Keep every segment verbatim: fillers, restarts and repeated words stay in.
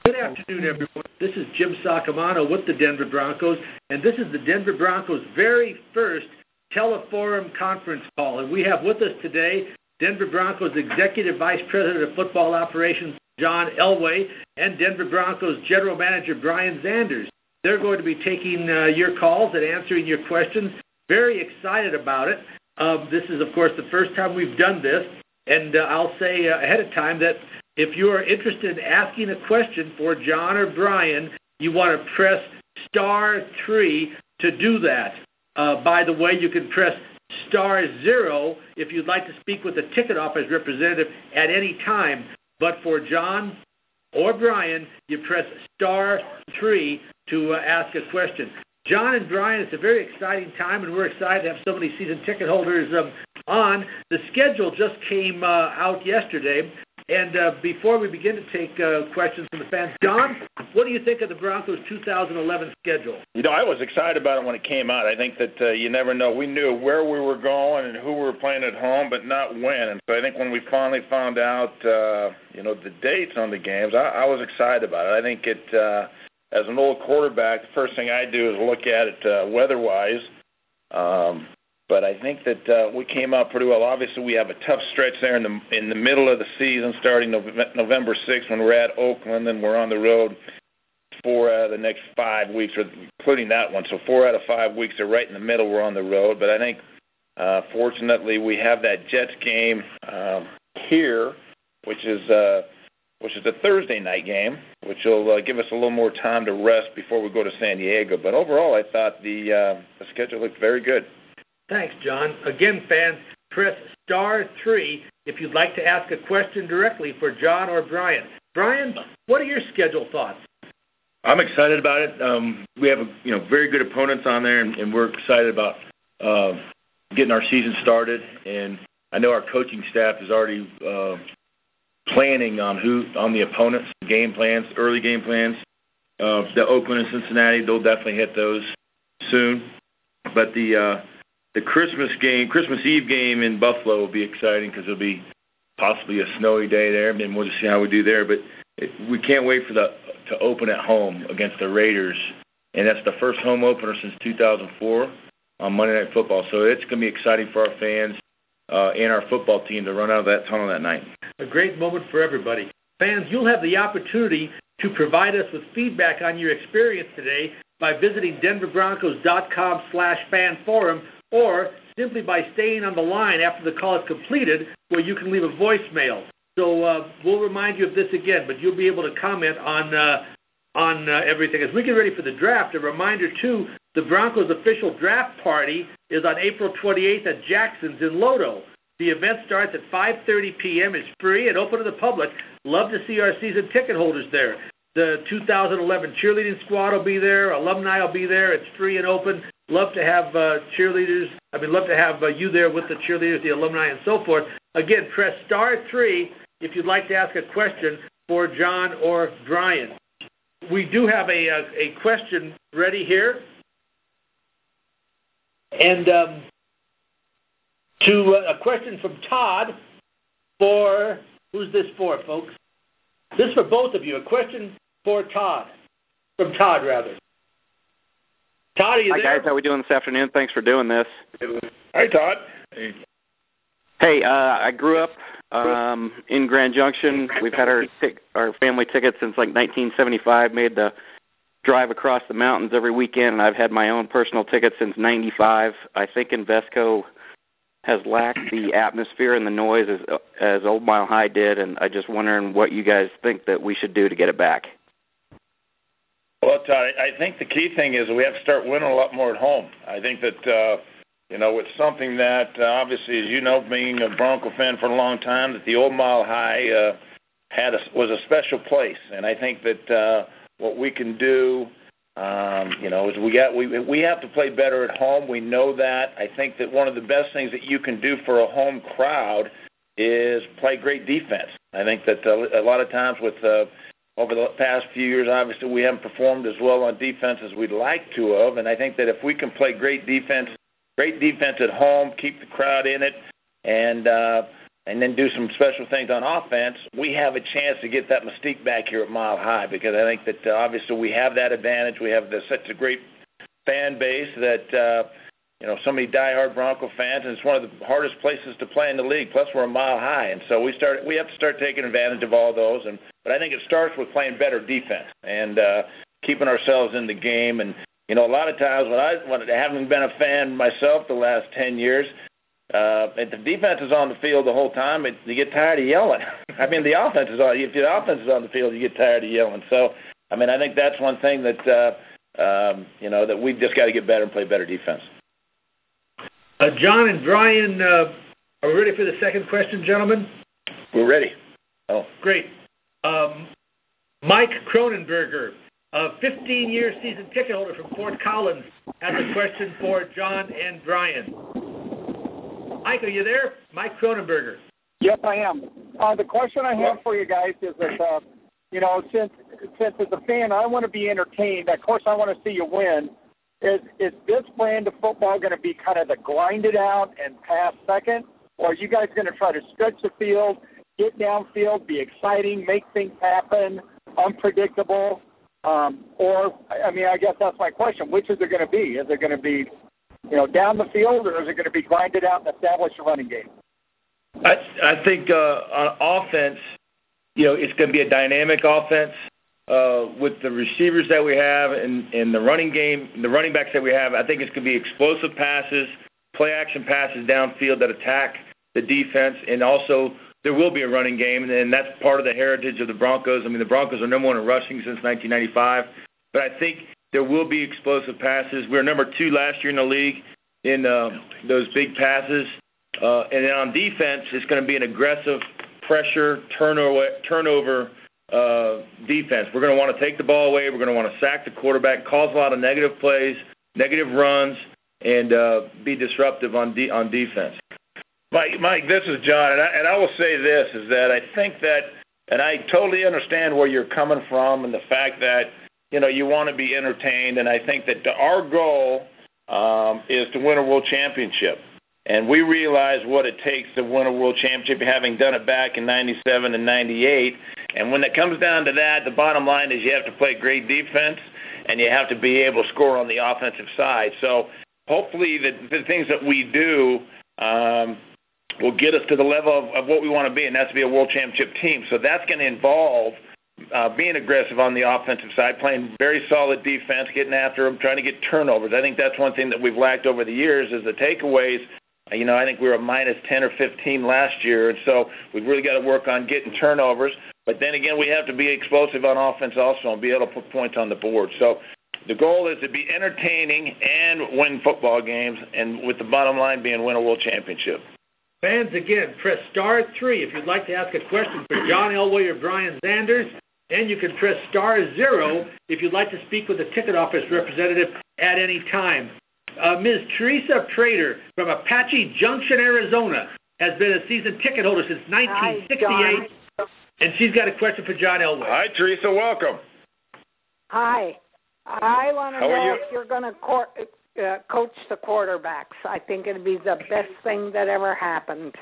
Good afternoon, everyone. This is Jim Saccomano with the Denver Broncos, and this is the Denver Broncos' very first Teleforum conference call. And we have with us today Denver Broncos Executive Vice President of Football Operations, John Elway, and Denver Broncos General Manager, Brian Zanders. They're going to be taking uh, your calls and answering your questions. Very excited about it. Uh, this is, of course, the first time we've done this, and uh, I'll say uh, ahead of time that if you are interested in asking a question for John or Brian, you want to press star three to do that. Uh, by the way, you can press star zero if you'd like to speak with a ticket office representative at any time. But for John or Brian, you press star three to uh, ask a question. John and Brian, it's a very exciting time, and we're excited to have so many season ticket holders um, on. The schedule just came uh, out yesterday. And uh, before we begin to take uh, questions from the fans, John, what do you think of the Broncos' two thousand eleven schedule? You know, I was excited about it when it came out. I think that uh, you never know. We knew where we were going and who we were playing at home, but not when. And so I think when we finally found out, uh, you know, the dates on the games, I, I was excited about it. I think it, uh, as an old quarterback, the first thing I do is look at it uh, weather-wise. Um, But I think that uh, we came out pretty well. Obviously, we have a tough stretch there in the in the middle of the season, starting November sixth when we're at Oakland, and we're on the road four out of the next five weeks, or including that one. So four out of five weeks are right in the middle. We're on the road. But I think, uh, fortunately, we have that Jets game um, here, which is uh, which is a Thursday night game, which will uh, give us a little more time to rest before we go to San Diego. But overall, I thought the uh, the schedule looked very good. Thanks, John. Again, fans, press star three if you'd like to ask a question directly for John or Brian. Brian, what are your schedule thoughts? I'm excited about it. Um, we have, you know, very good opponents on there, and, and we're excited about uh, getting our season started. And I know our coaching staff is already uh, planning on who on the opponents, game plans, early game plans. Uh, the Oakland and Cincinnati, they'll definitely hit those soon. But the uh, The Christmas game, Christmas Eve game in Buffalo will be exciting because it'll be possibly a snowy day there, and we'll just see how we do there. But it, we can't wait for the to open at home against the Raiders, and that's the first home opener since two thousand four on Monday Night Football. So it's going to be exciting for our fans uh, and our football team to run out of that tunnel that night. A great moment for everybody. Fans, you'll have the opportunity to provide us with feedback on your experience today by visiting denver broncos dot com slash fan forum, or simply by staying on the line after the call is completed, where you can leave a voicemail. So uh, we'll remind you of this again, but you'll be able to comment on uh, on uh, everything. As we get ready for the draft, a reminder, too, the Broncos' official draft party is on April twenty-eighth at Jackson's in Lodo. The event starts at five thirty p.m. It's free and open to the public. Love to see our season ticket holders there. The two thousand eleven cheerleading squad will be there. Alumni will be there. It's free and open. Love to have uh, cheerleaders. I mean, love to have uh, you there with the cheerleaders, the alumni, and so forth. Again, press star three if you'd like to ask a question for John or Brian. We do have a a, a question ready here, and um, to uh, a question from Todd. For who's this for, folks? This is for both of you. A question for Todd, from Todd rather. Todd, are you Hi, there? guys. How are we doing this afternoon? Thanks for doing this. Hi, Todd. Hey. Hey, uh, I grew up um, in Grand Junction. We've had our tic- our family ticket since like nineteen seventy-five, made the drive across the mountains every weekend, and I've had my own personal ticket since ninety-five. I think Invesco has lacked the atmosphere and the noise as, as Old Mile High did, and I just wondering what you guys think that we should do to get it back. Well, Todd, I think the key thing is we have to start winning a lot more at home. I think that, uh, you know, it's something that, uh, obviously, as you know, being a Bronco fan for a long time, that the Old Mile High uh, had a, was a special place. And I think that uh, what we can do, um, you know, is we got we we have to play better at home. We know that. I think that one of the best things that you can do for a home crowd is play great defense. I think that uh, a lot of times with uh, over the past few years, obviously, we haven't performed as well on defense as we'd like to have. And I think that if we can play great defense, great defense at home, keep the crowd in it, and uh, and then do some special things on offense, we have a chance to get that mystique back here at Mile High, because I think that uh, obviously we have that advantage. We have the, such a great fan base that, uh, you know, so many diehard Bronco fans, and it's one of the hardest places to play in the league. Plus, we're a Mile High, and so we start we have to start taking advantage of all those. And but I think it starts with playing better defense and uh, keeping ourselves in the game. And you know, a lot of times when I when having been a fan myself the last ten years. Uh, if the defense is on the field the whole time, it, you get tired of yelling. I mean, the offense is on. If the offense is on the field, you get tired of yelling. So, I mean, I think that's one thing that uh, um, you know that we've just got to get better and play better defense. Uh, John and Brian, uh, are we ready for the second question, gentlemen? We're ready. Oh, great. Um, Mike Cronenberger, a fifteen-year season ticket holder from Fort Collins, has a question for John and Brian. Mike, are you there? Mike Cronenberger. Yes, I am. Uh, the question I have for you guys is that, uh, you know, since since as a fan, I want to be entertained. Of course, I want to see you win. Is is this brand of football going to be kind of the grind it out and pass second, or are you guys going to try to stretch the field, get downfield, be exciting, make things happen, unpredictable? Um, or, I mean, I guess that's my question. Which is it going to be? Is it going to be, you know, down the field, or is it going to be grinded out and establish a running game? I, I think uh, on offense, you know, it's going to be a dynamic offense uh, with the receivers that we have and, and the running game, the running backs that we have. I think it's going to be explosive passes, play action passes downfield that attack the defense, and also there will be a running game, and that's part of the heritage of the Broncos. I mean, the Broncos are number one in rushing since nineteen ninety-five, but I think there will be explosive passes. We were number two last year in the league in uh, those big passes. Uh, and then on defense, it's going to be an aggressive pressure, turnover, turnover uh, defense. We're going to want to take the ball away. We're going to want to sack the quarterback, cause a lot of negative plays, negative runs, and uh, be disruptive on de- on defense. Mike, Mike, this is John, and I, and I will say this, is that I think that, and I totally understand where you're coming from and the fact that, you know, you want to be entertained, and I think that the, our goal um, is to win a world championship. And we realize what it takes to win a world championship, having done it back in ninety-seven and ninety-eight. And when it comes down to that, the bottom line is you have to play great defense, and you have to be able to score on the offensive side. So hopefully the, the things that we do um, will get us to the level of, of what we want to be, and that's to be a world championship team. So that's going to involve uh, being aggressive on the offensive side, playing very solid defense, getting after them, trying to get turnovers. I think that's one thing that we've lacked over the years is the takeaways. You know, I think we were a minus ten or fifteen last year, and so we've really got to work on getting turnovers. But then again, we have to be explosive on offense also and be able to put points on the board. So the goal is to be entertaining and win football games, and with the bottom line being win a world championship. Fans, again, press star three if you'd like to ask a question for John Elway or Brian Zanders, and you can press star zero if you'd like to speak with a ticket office representative at any time. Uh, Miz Teresa Prater from Apache Junction, Arizona, has been a season ticket holder since nineteen sixty-eight, Hi, and she's got a question for John Elway. Hi, Teresa. Welcome. Hi. I want to How know you? if you're going to cor- uh, coach the quarterbacks. I think it'd be the best thing that ever happened.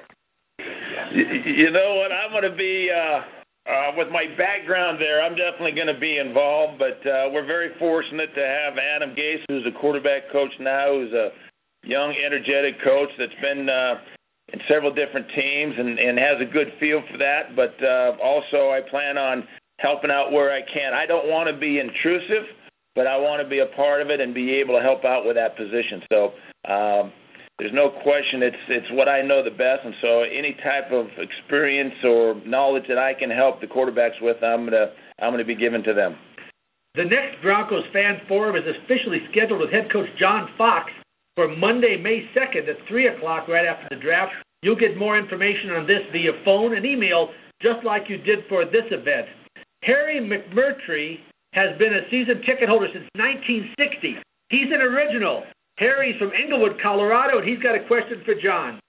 You know what? I'm going to be, uh, uh, with my background there, I'm definitely going to be involved, but uh, we're very fortunate to have Adam Gase, who's a quarterback coach now, who's a young, energetic coach that's been uh, in several different teams and, and has a good feel for that, but uh, also I plan on helping out where I can. I don't want to be intrusive, but I want to be a part of it and be able to help out with that position. So um, there's no question it's it's what I know the best, and so any type of experience or knowledge that I can help the quarterbacks with, I'm gonna I'm gonna be giving to them. The next Broncos fan forum is officially scheduled with head coach John Fox for Monday, May second at three o'clock right after the draft. You'll get more information on this via phone and email, just like you did for this event. Harry McMurtry has been a season ticket holder since nineteen sixty. He's an original. Harry's from Englewood, Colorado, and he's got a question for John.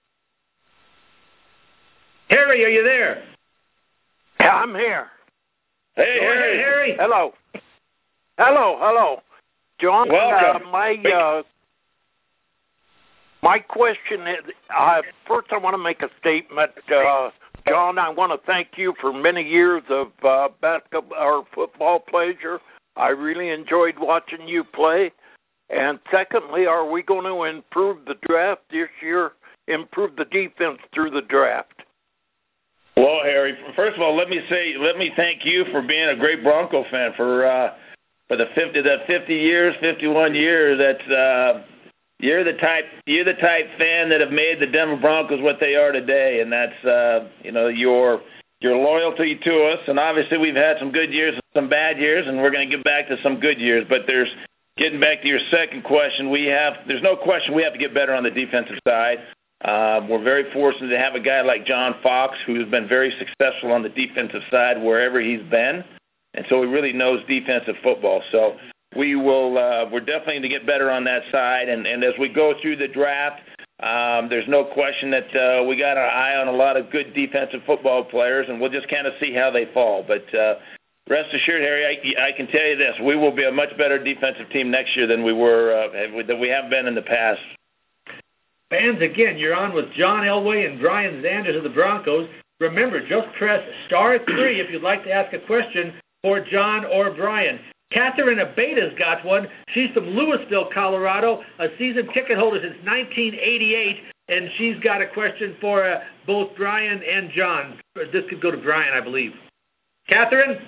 Harry, are you there? Yeah, I'm here. Hey, Go ahead, Harry. Hello. Hello, hello. John, Welcome. uh, my, uh, My question is, uh, first I want to make a statement. Uh, John, I want to thank you for many years of uh, basketball or football pleasure. I really enjoyed watching you play. And secondly, are we going to improve the draft this year, improve the defense through the draft? Well, Harry, first of all, let me say, let me thank you for being a great Bronco fan for uh, for the fifty, that fifty years, fifty-one years. That's uh, you're the type, you're the type fan that have made the Denver Broncos what they are today, and that's uh, you know your your loyalty to us. And obviously, we've had some good years and some bad years, and we're going to get back to some good years. But there's getting back to your second question, we have there's no question we have to get better on the defensive side. Uh, we're very fortunate to have a guy like John Fox who's been very successful on the defensive side wherever he's been, and so he really knows defensive football. So we will uh, we're definitely going to get better on that side, and, and as we go through the draft, um, there's no question that uh, we got our eye on a lot of good defensive football players, and we'll just kind of see how they fall. But uh, rest assured, Harry, I, I can tell you this: we will be a much better defensive team next year than we were uh, than we have been in the past. Fans, again, you're on with John Elway and Brian Zanders of the Broncos. Remember, just press star three if you'd like to ask a question for John or Brian. Catherine Abeda's got one. She's from Louisville, Colorado, a season ticket holder since nineteen eighty-eight, and she's got a question for uh, both Brian and John. This could go to Brian, I believe. Catherine?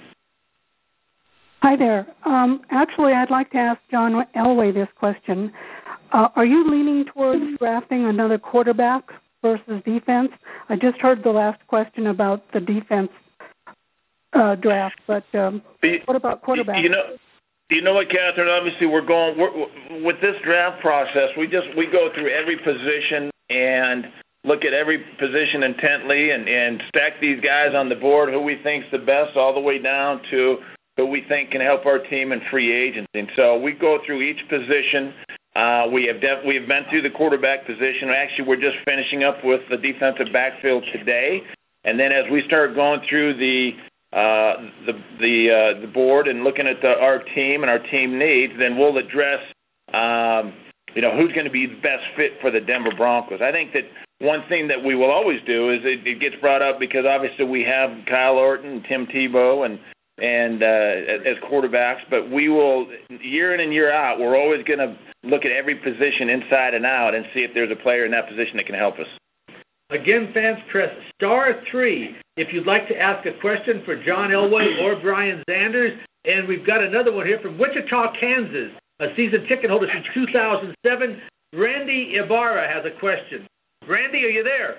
Hi there. Um, actually, I'd like to ask John Elway this question. Uh, are you leaning towards drafting another quarterback versus defense? I just heard the last question about the defense uh, draft, but um, what about quarterback? You know, you know what, Catherine? Obviously, we're going we're, with this draft process. We just we go through every position and look at every position intently, and, and stack these guys on the board who we think's the best, all the way down to who we think can help our team in free agency. And so we go through each position. Uh, we have def- we have been through the quarterback position. Actually, we're just finishing up with the defensive backfield today, and then as we start going through the uh, the the uh, the board and looking at the, our team and our team needs, then we'll address um, you know who's going to be the best fit for the Denver Broncos. I think that one thing that we will always do is it, it gets brought up because obviously we have Kyle Orton, Tim Tebow, and and uh, as quarterbacks, but we will year in and year out, we're always going to look at every position inside and out and see if there's a player in that position that can help us. Again, fans, press star three if you'd like to ask a question for John Elway or Brian Zanders. And we've got another one here from Wichita, Kansas, a season ticket holder since two thousand seven. Randy Ibarra has a question. Randy, are you there?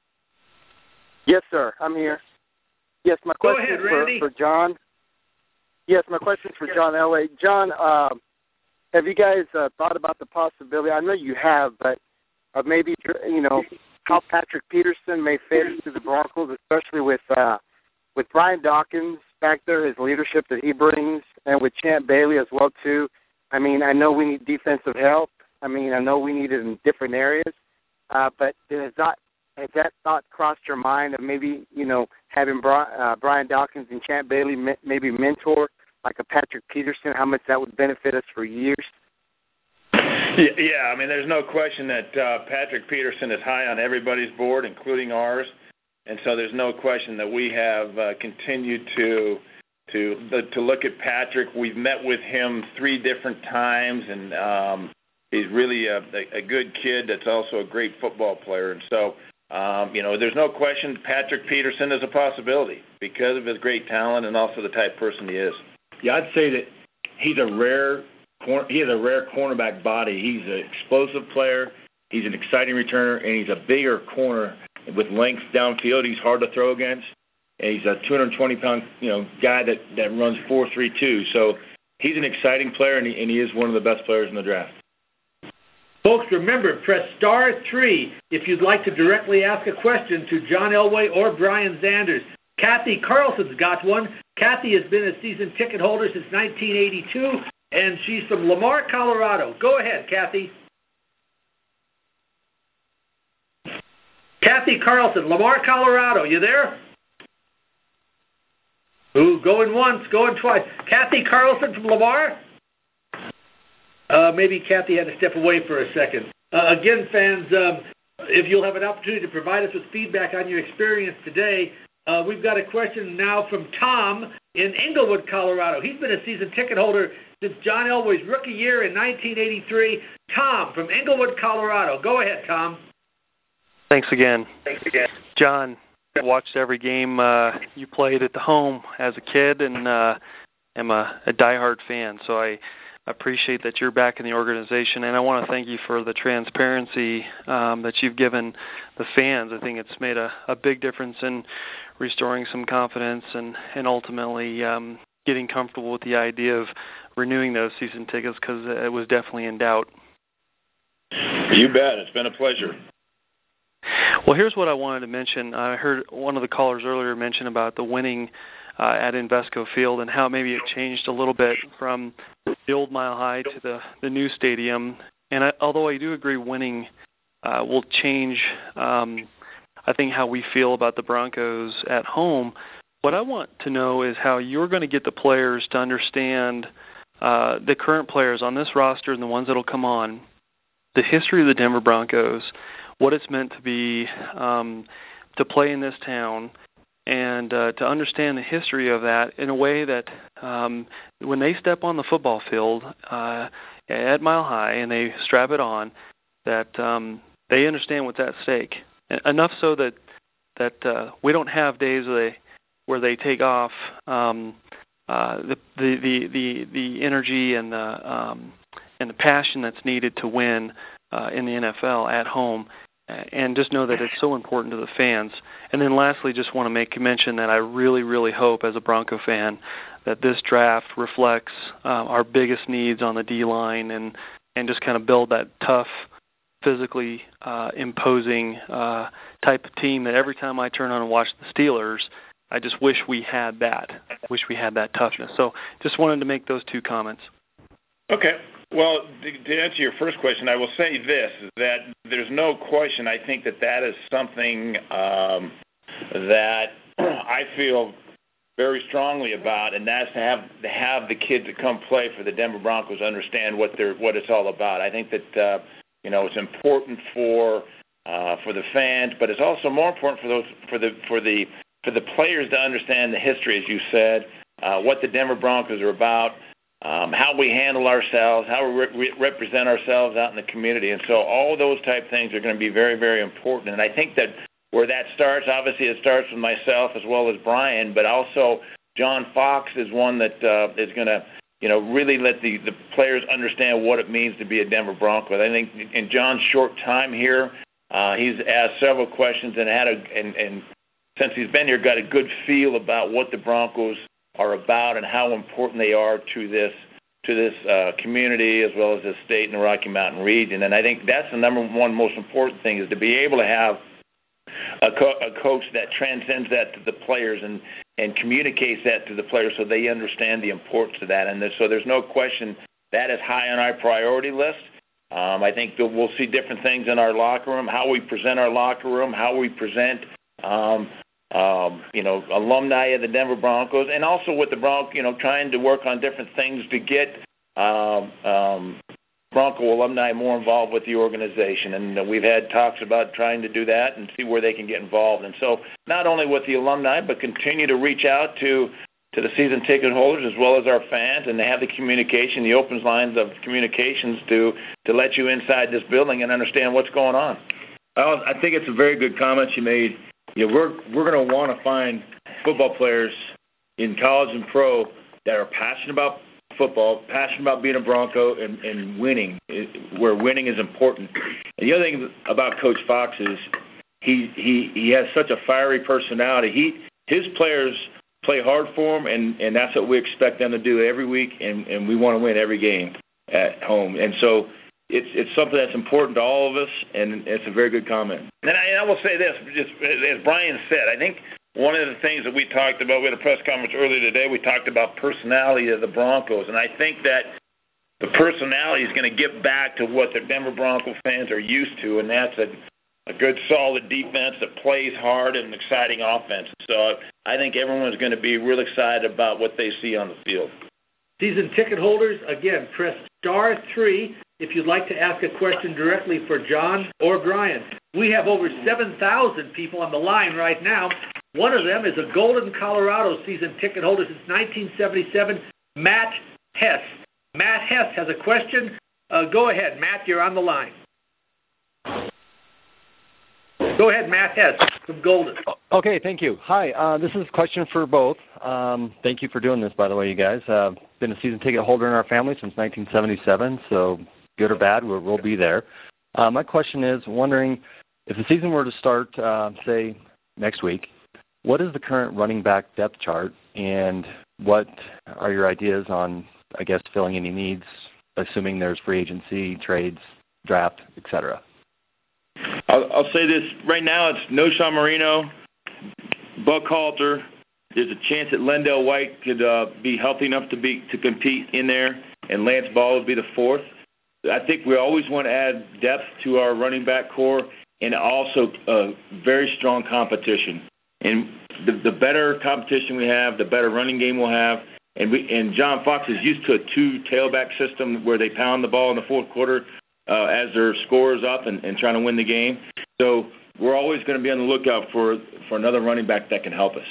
Yes, sir. I'm here. Yes, my question Go ahead, is for, Randy. for John. Yes, my question is for John Elway. John, uh, have you guys uh, thought about the possibility? I know you have, but uh, maybe you know how Patrick Peterson may fit into the Broncos, especially with uh, with Brian Dawkins back there, his leadership that he brings, and with Champ Bailey as well too. I mean, I know we need defensive help. I mean, I know we need it in different areas, uh, but has that has that thought crossed your mind of maybe you know having Bri- uh, Brian Dawkins and Champ Bailey me- maybe mentor like a Patrick Peterson, how much that would benefit us for years? Yeah, I mean, there's no question that uh, Patrick Peterson is high on everybody's board, including ours, and so there's no question that we have uh, continued to to to look at Patrick. We've met with him three different times, and um, he's really a, a good kid that's also a great football player, and so um, you know, there's no question Patrick Peterson is a possibility because of his great talent and also the type of person he is. Yeah, I'd say that he's a rare cor- he has a rare cornerback body. He's an explosive player. He's an exciting returner, and he's a bigger corner with length downfield. He's hard to throw against, and he's a two hundred twenty pound you know guy that, that runs four three two. So he's an exciting player, and he, and he is one of the best players in the draft. Folks, remember, press star three if you'd like to directly ask a question to John Elway or Brian Zanders. Kathy Carlson's got one. Kathy has been a season ticket holder since nineteen eighty-two, and she's from Lamar, Colorado. Go ahead, Kathy. Kathy Carlson, Lamar, Colorado. You there? Ooh, going once, going twice. Kathy Carlson from Lamar? Uh, maybe Kathy had to step away for a second. Uh, again, fans, um, if you'll have an opportunity to provide us with feedback on your experience today, uh, we've got a question now from Tom in Englewood, Colorado. He's been a season ticket holder since John Elway's rookie year in nineteen eighty-three. Tom from Englewood, Colorado. Go ahead, Tom. Thanks again. Thanks again. John, I watched every game uh, you played at the home as a kid, and uh, am a, a diehard fan. So I appreciate that you're back in the organization, and I want to thank you for the transparency um, that you've given the fans. I think it's made a, a big difference in restoring some confidence and, and ultimately um, getting comfortable with the idea of renewing those season tickets, because it was definitely in doubt. You bet. It's been a pleasure. Well, here's what I wanted to mention. I heard one of the callers earlier mention about the winning uh, at Invesco Field and how maybe it changed a little bit from the old Mile High to the, the new stadium. And I, although I do agree winning uh, will change, um, I think, how we feel about the Broncos at home, what I want to know is how you're going to get the players to understand, uh, the current players on this roster and the ones that will come on, the history of the Denver Broncos, what it's meant to be um, to play in this town, and uh, to understand the history of that in a way that um, when they step on the football field uh, at Mile High and they strap it on, that um, they understand what's at stake. Enough so that that uh, we don't have days where they where they take off um, uh, the, the the the the energy and the um, and the passion that's needed to win uh, in the N F L at home. And just know that it's so important to the fans. And then lastly, just want to make a mention that I really, really hope as a Bronco fan that this draft reflects uh, our biggest needs on the D-line and, and just kind of build that tough, physically uh, imposing uh, type of team that every time I turn on and watch the Steelers, I just wish we had that, wish we had that toughness. So just wanted to make those two comments. Okay. Well, to answer your first question, I will say this, is that there's no question I think that that is something um, that I feel very strongly about, and that's to have to have the kids that come play for the Denver Broncos understand what they're what it's all about. I think that uh, you know it's important for uh, for the fans, but it's also more important for those for the for the for the players to understand the history, as you said, uh, what the Denver Broncos are about. Um, how we handle ourselves, how we re- represent ourselves out in the community. And so all those type things are going to be very, very important. And I think that where that starts, obviously it starts with myself as well as Brian, but also John Fox is one that uh, is going to, you know, really let the, the players understand what it means to be a Denver Bronco. I think in John's short time here, uh, he's asked several questions and had a, and, and since he's been here, got a good feel about what the Broncos are about and how important they are to this to this uh, community as well as the state and the Rocky Mountain region. And I think that's the number one most important thing, is to be able to have a, co- a coach that transcends that to the players and, and communicates that to the players so they understand the importance of that. And so there's no question that is high on our priority list. Um, I think that we'll see different things in our locker room, how we present our locker room, how we present um, Um, you know, alumni of the Denver Broncos, and also with the Bronco, you know, trying to work on different things to get um, um, Bronco alumni more involved with the organization. And uh, we've had talks about trying to do that and see where they can get involved. And so not only with the alumni, but continue to reach out to, to the season ticket holders as well as our fans, and to have the communication, the open lines of communications to, to let you inside this building and understand what's going on. I think it's a very good comment you made. You know, we're we're going to want to find football players in college and pro that are passionate about football, passionate about being a Bronco and, and winning, where winning is important. And the other thing about Coach Fox is he he, he has such a fiery personality. He his players play hard for him, and, and that's what we expect them to do every week, and, and we want to win every game at home. And so It's it's something that's important to all of us, and it's a very good comment. And I, and I will say this, just as Brian said, I think one of the things that we talked about, we had a press conference earlier today, we talked about personality of the Broncos, and I think that the personality is going to get back to what the Denver Bronco fans are used to, and that's a, a good, solid defense that plays hard and an exciting offense. So I think everyone's going to be real excited about what they see on the field. Season ticket holders, again, press star three if you'd like to ask a question directly for John or Brian. We have over seven thousand people on the line right now. One of them is a Golden, Colorado season ticket holder since nineteen seventy-seven, Matt Hess. Matt Hess has a question. Uh, go ahead, Matt. You're on the line. Go ahead, Matt Hess from Golden. Okay, thank you. Hi, uh, this is a question for both. Um, thank you for doing this, by the way, you guys. Uh, been a season ticket holder in our family since nineteen seventy-seven, so good or bad, we'll, we'll be there. Uh, my question is, wondering if the season were to start, uh, say, next week, what is the current running back depth chart, and what are your ideas on, I guess, filling any needs, assuming there's free agency, trades, draft, et cetera? I'll, I'll say this. Right now it's Knowshon Moreno, Buck Halter. There's a chance that Lendell White could uh, be healthy enough to be to compete in there, and Lance Ball would be the fourth. I think we always want to add depth to our running back core and also uh, very strong competition. And the, the better competition we have, the better running game we'll have. And we and John Fox is used to a two tailback system where they pound the ball in the fourth quarter uh, as their score is up and, and trying to win the game. So we're always going to be on the lookout for, for another running back that can help us.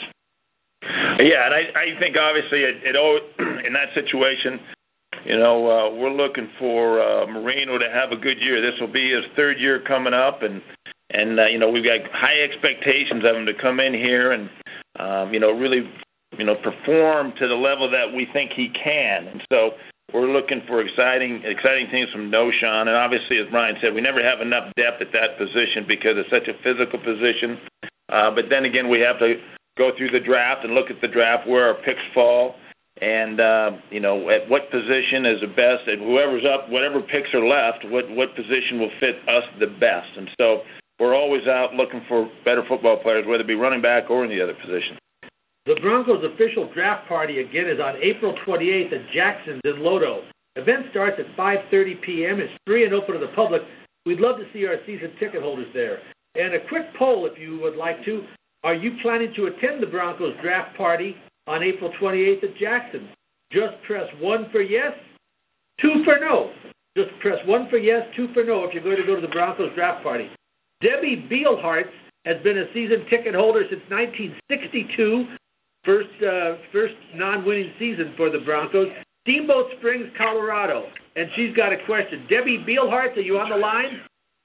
Yeah, and I, I think obviously it, it always, in that situation, you know, uh, we're looking for uh, Moreno to have a good year. This will be his third year coming up, and and uh, you know, we've got high expectations of him to come in here and um, you know, really, you know, perform to the level that we think he can. And so we're looking for exciting exciting things from Knowshon. And obviously, as Brian said, we never have enough depth at that position because it's such a physical position. Uh, but then again, we have to go through the draft and look at the draft where our picks fall. And, uh, you know, at what position is the best, and whoever's up, whatever picks are left, what, what position will fit us the best. And so we're always out looking for better football players, whether it be running back or in the other position. The Broncos' official draft party, again, is on April twenty-eighth at Jackson's in Lodo. Event starts at five thirty p.m. It's free and open to the public. We'd love to see our season ticket holders there. And a quick poll, if you would like to. Are you planning to attend the Broncos draft party on April twenty-eighth at Jackson? Just press one for yes, two for no. Just press one for yes, two for no if you're going to go to the Broncos draft party. Debbie Beelhartz has been a season ticket holder since nineteen sixty-two, first, uh, first non-winning season for the Broncos. Steamboat Springs, Colorado. And she's got a question. Debbie Beelhartz, are you on the line?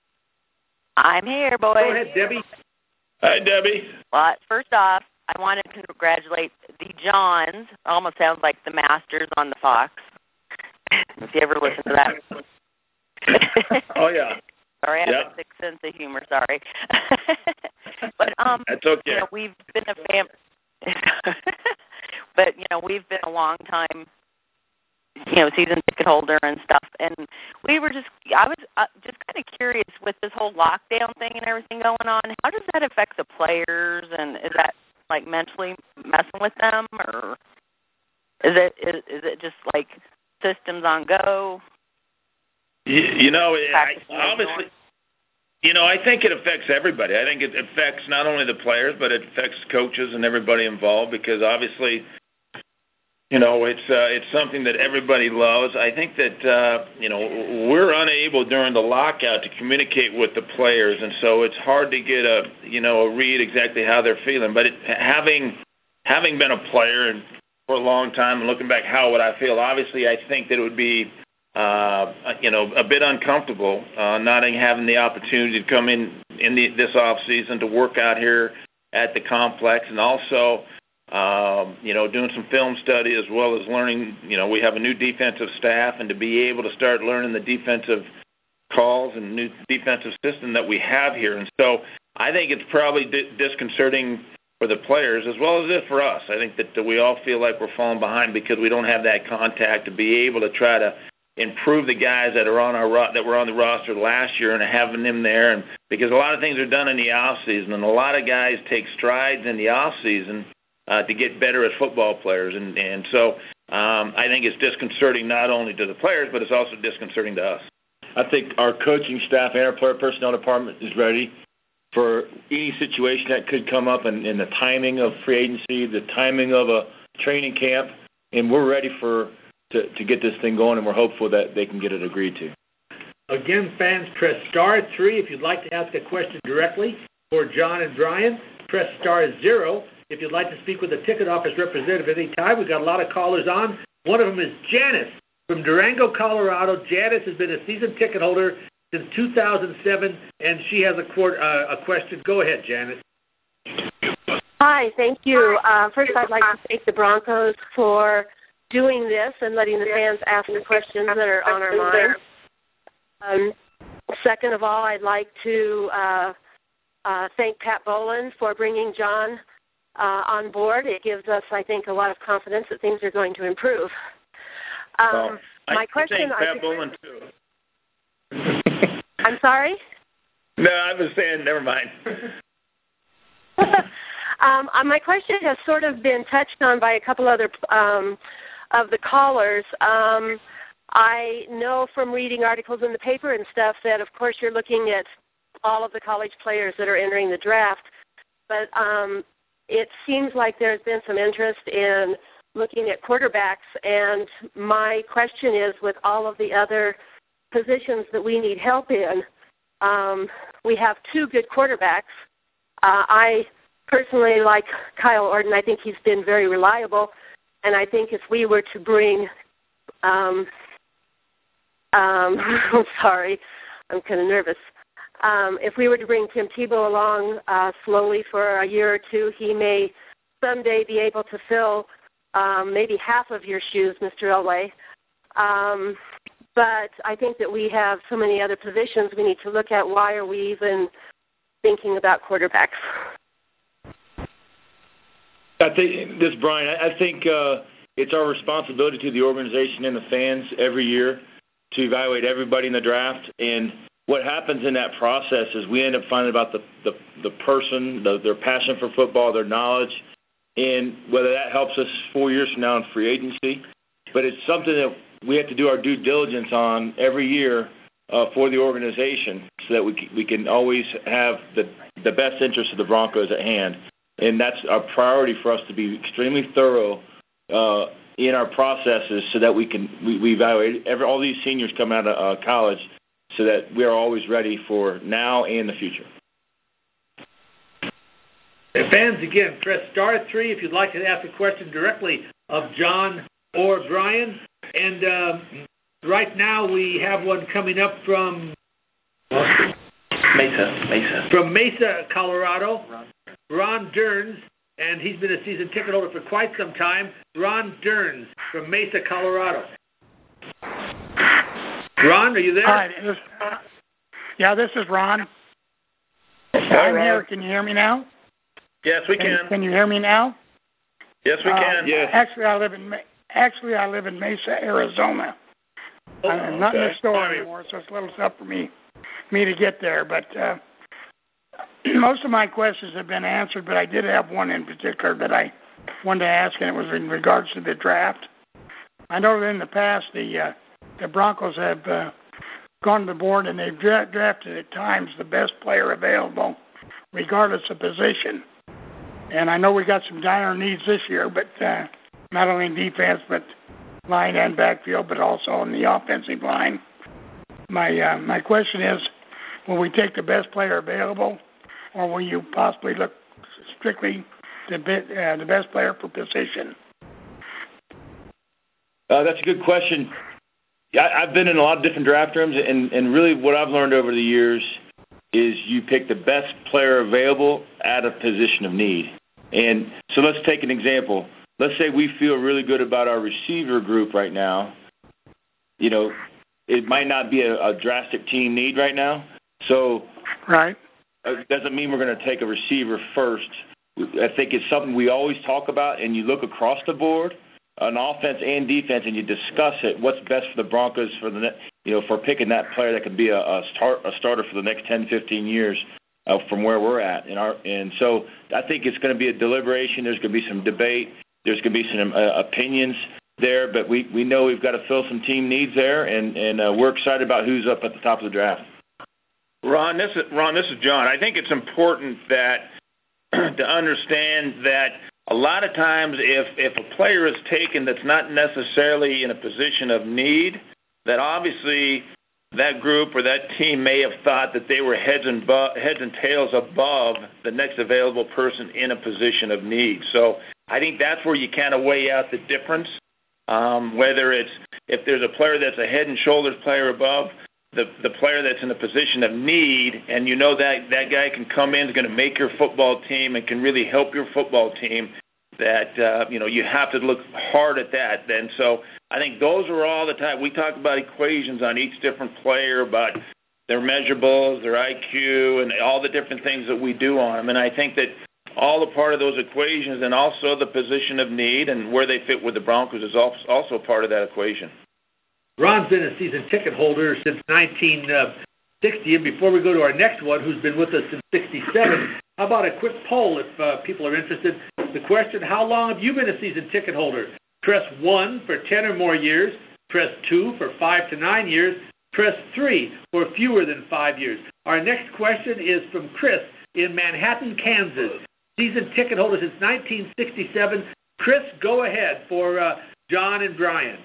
I'm here, boys. Go ahead, Debbie. Hi, Debbie. Well, first off, I want to congratulate the Johns. Almost sounds like the Masters on the Fox. If you ever listen to that. Oh, yeah. Sorry, I have yep. a sick sense of humor. Sorry. But um, That's okay. You know, we've been a fam. But you know, we've been a long time, you know, season ticket holder and stuff. And we were just, I was uh, just kind of curious with this whole lockdown thing and everything going on. How does that affect the players? And is that like mentally messing with them, or is it is, is it just like systems on go? You, you know, I, obviously, you know, I think it affects everybody. I think it affects not only the players, but it affects coaches and everybody involved because obviously, you know, it's uh, it's something that everybody loves. I think that, uh, you know, we're unable during the lockout to communicate with the players, and so it's hard to get a, you know, a read exactly how they're feeling. But it, having having been a player and for a long time and looking back, how would I feel? Obviously, I think that it would be, uh, you know, a bit uncomfortable uh, not having the opportunity to come in in the, this off season to work out here at the complex, and also, um, you know, doing some film study as well as learning. You know, we have a new defensive staff, and to be able to start learning the defensive calls and new defensive system that we have here. And so I think it's probably di- disconcerting for the players as well as it for us. I think that, that we all feel like we're falling behind because we don't have that contact to be able to try to improve the guys that are on our ro- that were on the roster last year and having them there. And because a lot of things are done in the off season, and a lot of guys take strides in the off season uh, to get better as football players. And and so um, I think it's disconcerting not only to the players, but it's also disconcerting to us. I think our coaching staff and our player personnel department is ready for any situation that could come up, and, and the timing of free agency, the timing of a training camp, and we're ready for to, to get this thing going, and we're hopeful that they can get it agreed to. Again, fans, press star three if you'd like to ask a question directly for John and Brian. Press star zero if you'd like to speak with a ticket office representative at any time. We've got a lot of callers on. One of them is Janice from Durango, Colorado. Janice has been a season ticket holder since two thousand seven, and she has a, court, uh, a question. Go ahead, Janice. Hi, thank you. Uh, first, I'd like to thank the Broncos for doing this and letting the fans ask the questions that are on our minds. Um, second of all, I'd like to uh, uh, thank Pat Bowlen for bringing John uh, on board. It gives us, I think, a lot of confidence that things are going to improve. Um, well, my I question, thank Pat I Bowlen too. I'm sorry? No, I was saying, never mind. um, uh, my question has sort of been touched on by a couple other um, of the callers. Um, I know from reading articles in the paper and stuff that, of course, you're looking at all of the college players that are entering the draft, but um, it seems like there's been some interest in looking at quarterbacks, and my question is, with all of the other positions that we need help in, um, we have two good quarterbacks. Uh, I personally like Kyle Orton. I think he's been very reliable, and I think if we were to bring um, um, I'm sorry, I'm kind of nervous. Um, if we were to bring Tim Tebow along uh, slowly for a year or two, he may someday be able to fill um, maybe half of your shoes, Mister Elway. Um, but I think that we have so many other positions we need to look at. Why are we even thinking about quarterbacks? I think this, Brian. I, I think uh, it's our responsibility to the organization and the fans every year to evaluate everybody in the draft. And what happens in that process is we end up finding about the, the, the person, the, their passion for football, their knowledge, and whether that helps us four years from now in free agency. But it's something that we have to do our due diligence on every year uh, for the organization so that we, we can always have the, the best interest of the Broncos at hand. And that's our priority for us, to be extremely thorough uh, in our processes so that we can we, we evaluate every, all these seniors come out of uh, college so that we are always ready for now and the future. And fans, again, press star three if you'd like to ask a question directly of John or Brian. And um, right now we have one coming up from Mesa, Mesa. From Mesa, Colorado. Ron, Ron Derns, and he's been a season ticket holder for quite some time. Ron Derns from Mesa, Colorado. Ron, are you there? Hi. This, yeah, this is Ron. Hi, I'm Ron. here. Can you hear me now? Yes, we can. can. Can you hear me now? Yes, we uh, can. Yes. Actually, I live in actually I live in Mesa, Arizona. Oh, I'm not okay. in the store anymore, so it's a little tough for me me to get there. But uh, most of my questions have been answered, but I did have one in particular that I wanted to ask, and it was in regards to the draft. I know that in the past the uh, the Broncos have uh, gone to the board and they've dra- drafted at times the best player available, regardless of position. And I know we got some dire needs this year, but uh, not only in defense, but line and backfield, but also on the offensive line. My uh, my question is, will we take the best player available, or will you possibly look strictly the bit, uh, the best player per position? Uh, that's a good question. Yeah, I've been in a lot of different draft rooms, and, and really what I've learned over the years is you pick the best player available at a position of need. And so let's take an example. Let's say we feel really good about our receiver group right now. You know, it might not be a, a drastic team need right now. So right. It doesn't mean we're going to take a receiver first. I think it's something we always talk about, and you look across the board, on offense and defense, and you discuss it. What's best for the Broncos for the ne- you know for picking that player that could be a, a start a starter for the next ten, fifteen years uh, from where we're at. And our and so I think it's going to be a deliberation. There's going to be some debate. There's going to be some uh, opinions there, but we, we know we've got to fill some team needs there, and and uh, we're excited about who's up at the top of the draft. Ron, this is Ron. This is John. I think it's important that to understand that a lot of times if, if a player is taken that's not necessarily in a position of need, that obviously that group or that team may have thought that they were heads and bu- heads and tails above the next available person in a position of need. So I think that's where you kind of weigh out the difference. Um, whether it's if there's a player that's a head and shoulders player above the the player that's in a position of need, and you know that that guy can come in, is going to make your football team, and can really help your football team, that uh, you know you have to look hard at that. And so I think those are all the time we talk about equations on each different player, about their measurables, their I Q, and all the different things that we do on them. And I think that all a part of those equations, and also the position of need and where they fit with the Broncos, is also part of that equation. Ron's been a season ticket holder since nineteen sixty, and before we go to our next one, who's been with us since sixty-seven, how about a quick poll if uh, people are interested? The question, how long have you been a season ticket holder? Press one for ten or more years, press two for five to nine years, press three for fewer than five years. Our next question is from Chris in Manhattan, Kansas. Season ticket holder since nineteen sixty-seven. Chris, go ahead for uh, John and Brian.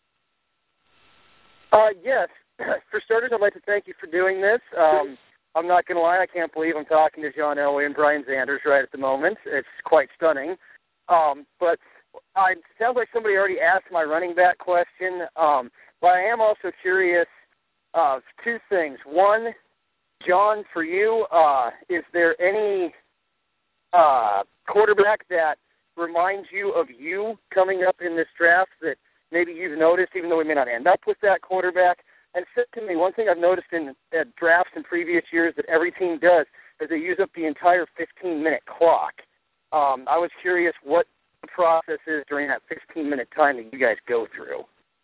Uh, yes. For starters, I'd like to thank you for doing this. Um, I'm not going to lie, I can't believe I'm talking to John Elway and Brian Zanders right at the moment. It's quite stunning. Um, but I, it sounds like somebody already asked my running back question. Um, but I am also curious uh, two things. One, John, for you, uh, is there any uh, quarterback that reminds you of you coming up in this draft that maybe you've noticed, even though we may not end up with that quarterback? And secondly, one thing I've noticed in uh, drafts in previous years that every team does is they use up the entire fifteen-minute clock. Um, I was curious what the process is during that fifteen-minute time that you guys go through.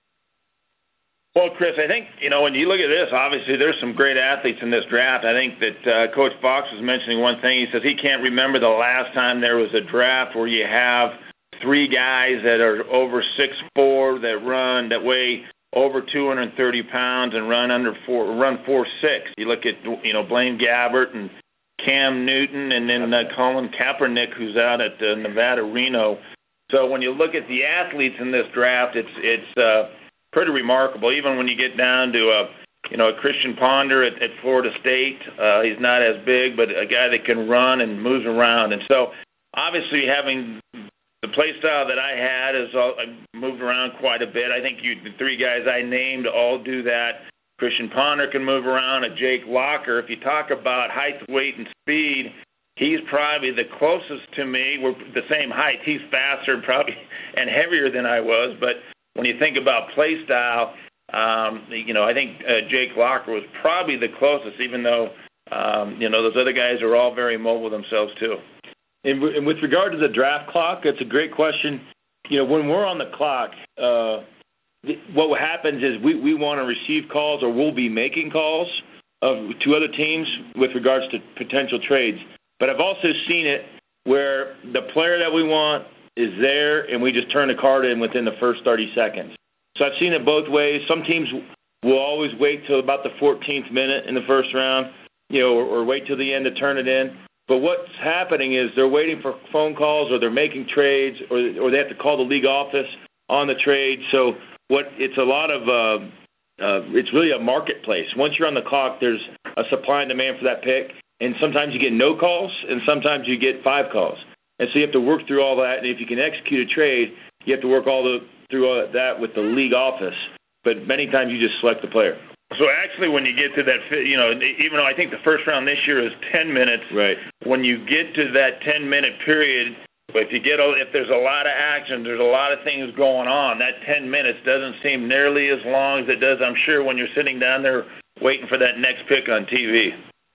Well, Chris, I think, you know, when you look at this, obviously there's some great athletes in this draft. I think that uh, Coach Fox was mentioning one thing. He says he can't remember the last time there was a draft where you have three guys that are over six foot four, that run, that weigh over two hundred thirty pounds and run under four, run four six. You look at, you know, Blaine Gabbert and Cam Newton, and then uh, Colin Kaepernick, who's out at uh, Nevada, Reno. So when you look at the athletes in this draft, it's it's uh, pretty remarkable. Even when you get down to a, you know, a Christian Ponder at, at Florida State, uh, he's not as big, but a guy that can run and moves around. And so obviously having the play style that I had is all, I moved around quite a bit. I think you, the three guys I named all do that. Christian Ponder can move around. A Jake Locker. If you talk about height, weight, and speed, he's probably the closest to me. We're the same height. He's faster, probably, and heavier than I was. But when you think about play style, um, you know, I think uh, Jake Locker was probably the closest, even though um, you know those other guys are all very mobile themselves too. And, w- and with regard to the draft clock, that's a great question. You know, when we're on the clock, uh, th- what happens is we, we want to receive calls, or we'll be making calls of, to other teams with regards to potential trades. But I've also seen it where the player that we want is there, and we just turn the card in within the first thirty seconds. So I've seen it both ways. Some teams will always wait till about the fourteenth minute in the first round, you know, or, or wait till the end to turn it in. But what's happening is they're waiting for phone calls, or they're making trades, or or they have to call the league office on the trade. So what it's a lot of uh, uh, it's really a marketplace. Once you're on the clock, there's a supply and demand for that pick, and sometimes you get no calls, and sometimes you get five calls. And so you have to work through all that. And if you can execute a trade, you have to work all the through all that with the league office. But many times you just select the player. So actually, when you get to that, you know, even though I think the first round this year is ten minutes, right? When you get to that ten-minute period, if you get, if there's a lot of action, there's a lot of things going on. That ten minutes doesn't seem nearly as long as it does, I'm sure, when you're sitting down there waiting for that next pick on T V.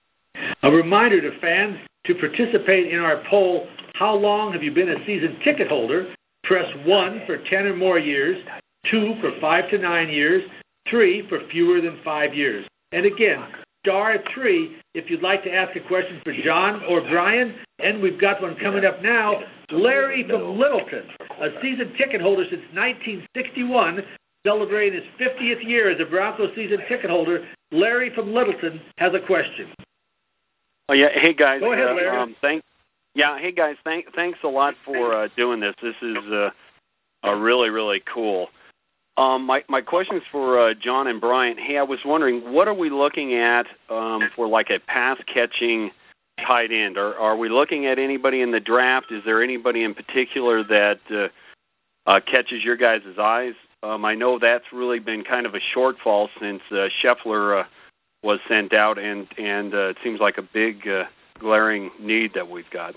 A reminder to fans to participate in our poll: how long have you been a season ticket holder? Press one for ten or more years, two for five to nine years, three for fewer than five years. And again, star three if you'd like to ask a question for John or Brian. And we've got one coming up now. Larry from Littleton, a season ticket holder since nineteen sixty-one, celebrating his fiftieth year as a Broncos season ticket holder. Larry from Littleton has a question. Oh yeah, hey guys. Go ahead, Larry. Uh, um, thank, yeah, hey guys. Thank, thanks a lot for uh, doing this. This is uh, uh, really, really cool. Um, my my question is for uh, John and Brian. Hey, I was wondering, what are we looking at um, for like a pass catching tight end? Are are we looking at anybody in the draft? Is there anybody in particular that uh, uh, catches your guys' eyes? Um, I know that's really been kind of a shortfall since uh, Scheffler uh, was sent out, and and uh, it seems like a big uh, glaring need that we've got.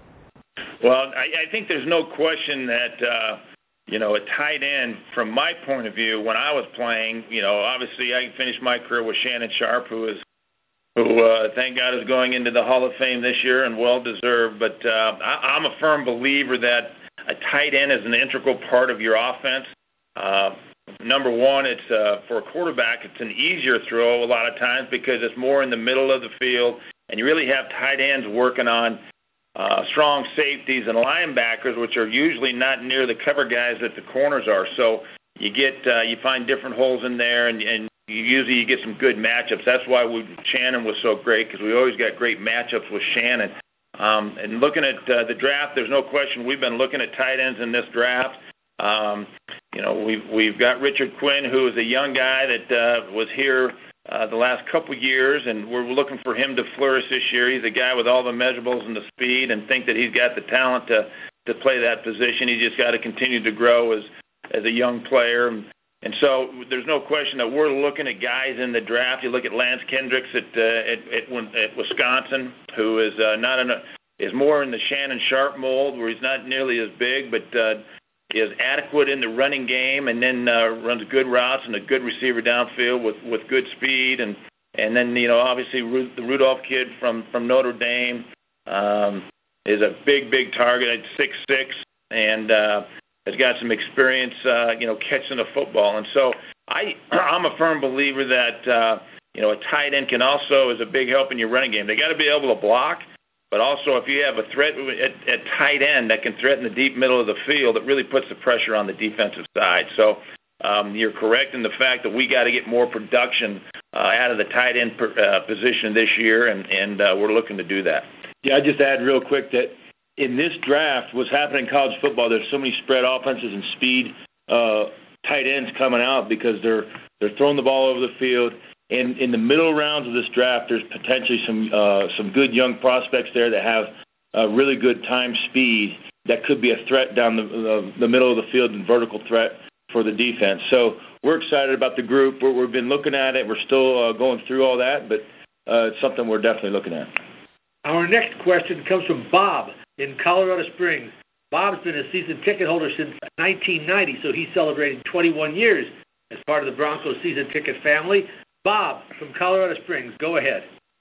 Well, I, I think there's no question that. Uh, You know, a tight end, from my point of view, when I was playing, you know, obviously I finished my career with Shannon Sharpe, who is, who uh, thank God is going into the Hall of Fame this year and well deserved. But uh, I, I'm a firm believer that a tight end is an integral part of your offense. Uh, number one, it's uh, for a quarterback, it's an easier throw a lot of times because it's more in the middle of the field, and you really have tight ends working on Uh, strong safeties and linebackers, which are usually not near the cover guys that the corners are. So you get uh, you find different holes in there, and, and you usually you get some good matchups. That's why we, Shannon was so great, because we always got great matchups with Shannon. Um, and looking at uh, the draft, there's no question we've been looking at tight ends in this draft. Um, you know, we've we've got Richard Quinn, who is a young guy that uh, was here Uh, the last couple years, and we're looking for him to flourish this year. He's a guy with all the measurables and the speed, and think that he's got the talent to to play that position. He's just got to continue to grow as as a young player. And, and so there's no question that we're looking at guys in the draft. You look at Lance Kendricks at uh, at, at, at Wisconsin, who is uh, not in a, is more in the Shannon Sharpe mold, where he's not nearly as big, but uh, is adequate in the running game, and then uh, runs good routes and a good receiver downfield with, with good speed. And, and then, you know, obviously Ru- the Rudolph kid from, from Notre Dame um, is a big, big target at six six and uh, has got some experience, uh, you know, catching the football. And so I, I'm a firm believer that, uh, you know, a tight end can also is a big help in your running game. They got to be able to block. But also, if you have a threat at, at tight end that can threaten the deep middle of the field, it really puts the pressure on the defensive side. So um, you're correct in the fact that we got to get more production uh, out of the tight end per, uh, position this year, and, and uh, we're looking to do that. Yeah, I just add real quick that in this draft, what's happening in college football, there's so many spread offenses and speed uh, tight ends coming out because they're they're throwing the ball over the field. In in the middle rounds of this draft, there's potentially some uh, some good young prospects there that have uh, really good time speed that could be a threat down the, the the middle of the field and vertical threat for the defense. So we're excited about the group. We're, we've been looking at it. We're still uh, going through all that, but uh, it's something we're definitely looking at. Our next question comes from Bob in Colorado Springs. Bob's been a season ticket holder since nineteen ninety, so he's celebrating twenty-one years as part of the Broncos season ticket family. Bob from Colorado Springs, go ahead.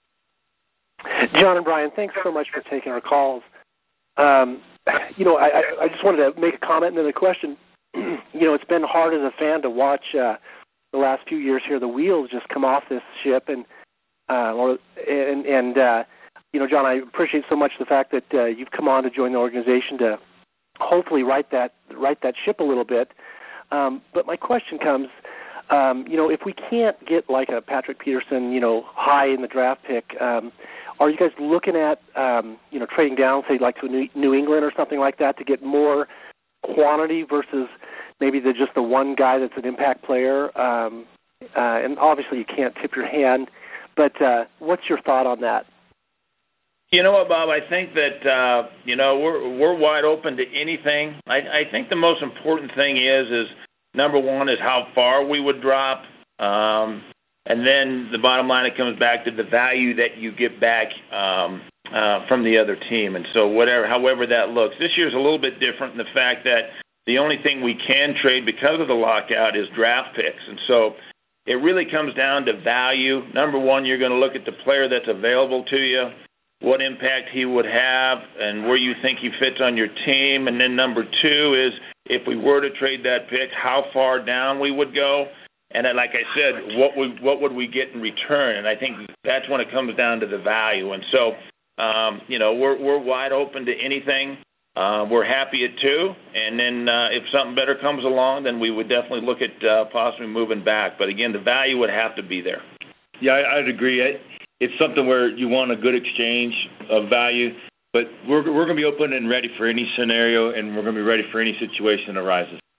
John and Brian, thanks so much for taking our calls. Um, you know, I, I just wanted to make a comment and then a question. You know, it's been hard as a fan to watch uh, the last few years here. The wheels just come off this ship, and uh, or and and uh, you know, John, I appreciate so much the fact that uh, you've come on to join the organization to hopefully right that right that ship a little bit. Um, but my question comes. Um, you know, if we can't get like a Patrick Peterson, you know, high in the draft pick, um, are you guys looking at, um, you know, trading down, say, like to New, New England or something like that to get more quantity versus maybe the, just the one guy that's an impact player? Um, uh, and obviously you can't tip your hand, but uh, what's your thought on that? You know what, Bob? I think that, uh, you know, we're, we're wide open to anything. I, I think the most important thing is, is, number one is how far we would drop, um, and then the bottom line, it comes back to the value that you get back um, uh, from the other team. And so whatever, however that looks. This year's a little bit different in the fact that the only thing we can trade because of the lockout is draft picks. And so it really comes down to value. Number one, you're going to look at the player that's available to you, what impact he would have, and where you think he fits on your team. And then number two is, if we were to trade that pick, how far down we would go. And then, like I said, what would, what would we get in return? And I think that's when it comes down to the value. And so, um, you know, we're, we're wide open to anything. Uh, we're happy at two. And then uh, if something better comes along, then we would definitely look at uh, possibly moving back. But, again, the value would have to be there. Yeah, I, I'd agree. It's something where you want a good exchange of value. But we're we're going to be open and ready for any scenario, and we're going to be ready for any situation that arises.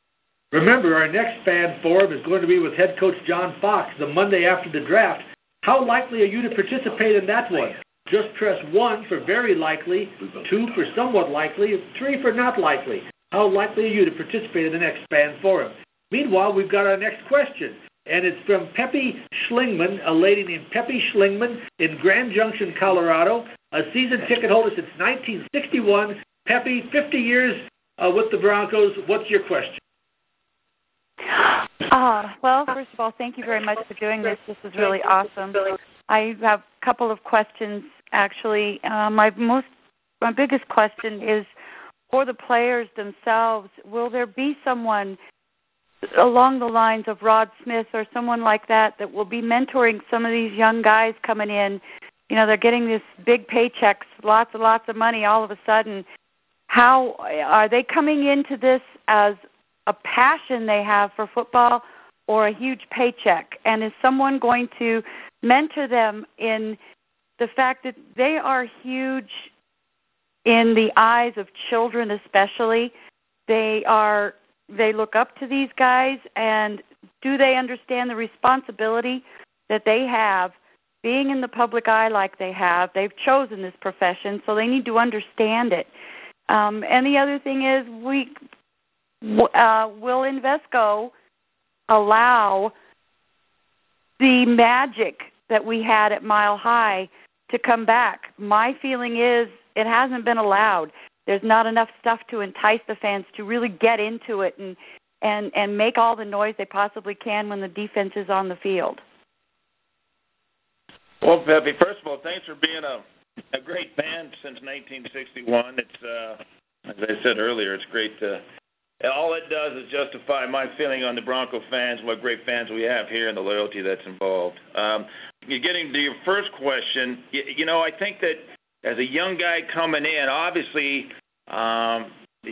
Remember, our next fan forum is going to be with head coach John Fox the Monday after the draft. How likely are you to participate in that one? Just press one for very likely, two for somewhat likely, three for not likely. How likely are you to participate in the next fan forum? Meanwhile, we've got our next question, and it's from Peppy Schlingman, a lady named Peppy Schlingman in Grand Junction, Colorado, a season ticket holder since nineteen sixty-one. Peppy, fifty years uh, with the Broncos. What's your question? Uh, well, first of all, thank you very much for doing this. This is really awesome. I have a couple of questions, actually. Uh, my most, my biggest question is for the players themselves. Will there be someone along the lines of Rod Smith or someone like that that will be mentoring some of these young guys coming in? You know, they're getting this big paychecks, lots and lots of money all of a sudden. How are they coming into this as a passion they have for football or a huge paycheck? And is someone going to mentor them in the fact that they are huge in the eyes of children especially? They are they look up to these guys, and do they understand the responsibility that they have being in the public eye like they have? They've chosen this profession, so they need to understand it. Um, and the other thing is, we uh, will Invesco allow the magic that we had at Mile High to come back? My feeling is it hasn't been allowed. There's not enough stuff to entice the fans to really get into it and, and, and make all the noise they possibly can when the defense is on the field. Well, Peppy, first of all, thanks for being a, a great fan since nineteen sixty-one. It's, uh, as I said earlier, it's great to all it does is justify my feeling on the Bronco fans, what great fans we have here, and the loyalty that's involved. Um, you're getting to your first question. You, you know, I think that as a young guy coming in, obviously um,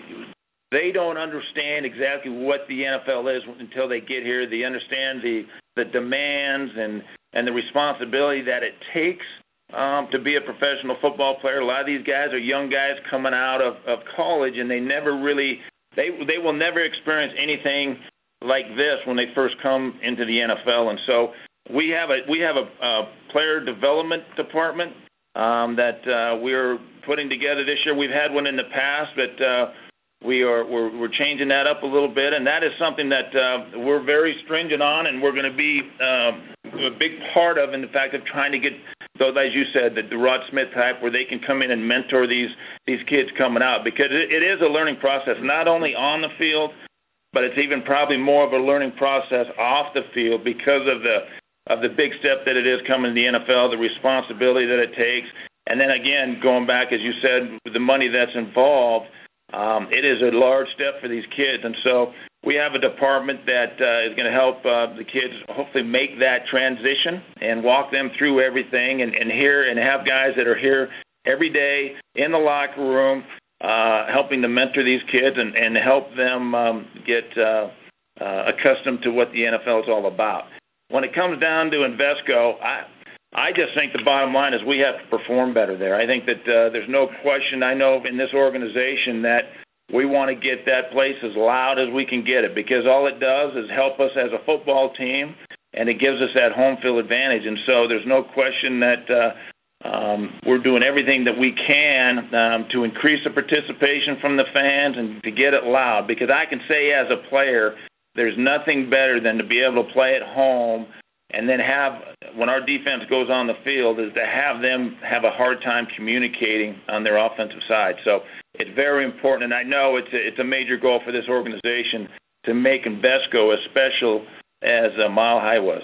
they don't understand exactly what the N F L is until they get here. They understand the, the demands and, and the responsibility that it takes um, to be a professional football player. A lot of these guys are young guys coming out of, of college, and they never really – They they will never experience anything like this when they first come into the N F L, and so we have a we have a, a player development department um, that uh, we're putting together this year. We've had one in the past, but uh, we are we're, we're changing that up a little bit, and that is something that uh, we're very stringent on, and we're going to be uh, a big part of in the fact of trying to get those, as you said, the, the Rod Smith type, where they can come in and mentor these these kids coming out, because it, it is a learning process, not only on the field, but it's even probably more of a learning process off the field because of the of the big step that it is coming to the N F L, the responsibility that it takes, and then again, going back, as you said, with the money that's involved, um, it is a large step for these kids, and so we have a department that uh, is going to help uh, the kids hopefully make that transition and walk them through everything, and, and here and have guys that are here every day in the locker room, uh, helping to mentor these kids and, and help them um, get uh, uh, accustomed to what the N F L is all about. When it comes down to Invesco, I I just think the bottom line is we have to perform better there. I think that uh, there's no question, I know in this organization, that we want to get that place as loud as we can get it, because all it does is help us as a football team, and it gives us that home field advantage. And so there's no question that uh, um, we're doing everything that we can um, to increase the participation from the fans and to get it loud, because I can say as a player, there's nothing better than to be able to play at home and then have, when our defense goes on the field, is to have them have a hard time communicating on their offensive side. So it's very important, and I know it's a, it's a major goal for this organization to make Invesco as special as uh, Mile High was.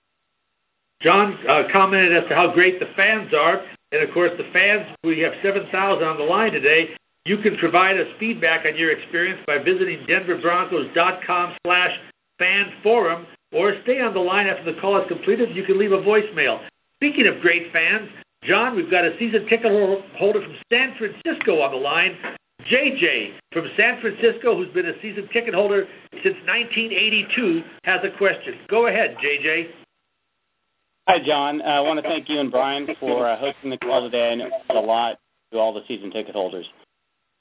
John uh, commented as to how great the fans are, and of course the fans, we have seven thousand on the line today. You can provide us feedback on your experience by visiting denver broncos dot com slash fan forum, or stay on the line after the call is completed. You can leave a voicemail. Speaking of great fans, John, we've got a season ticket holder from San Francisco on the line. J J from San Francisco, who's been a season ticket holder since nineteen eighty-two, has a question. Go ahead, J J. Hi, John. Uh, I want to thank you and Brian for uh, hosting the call today. I know it's a lot to all the season ticket holders.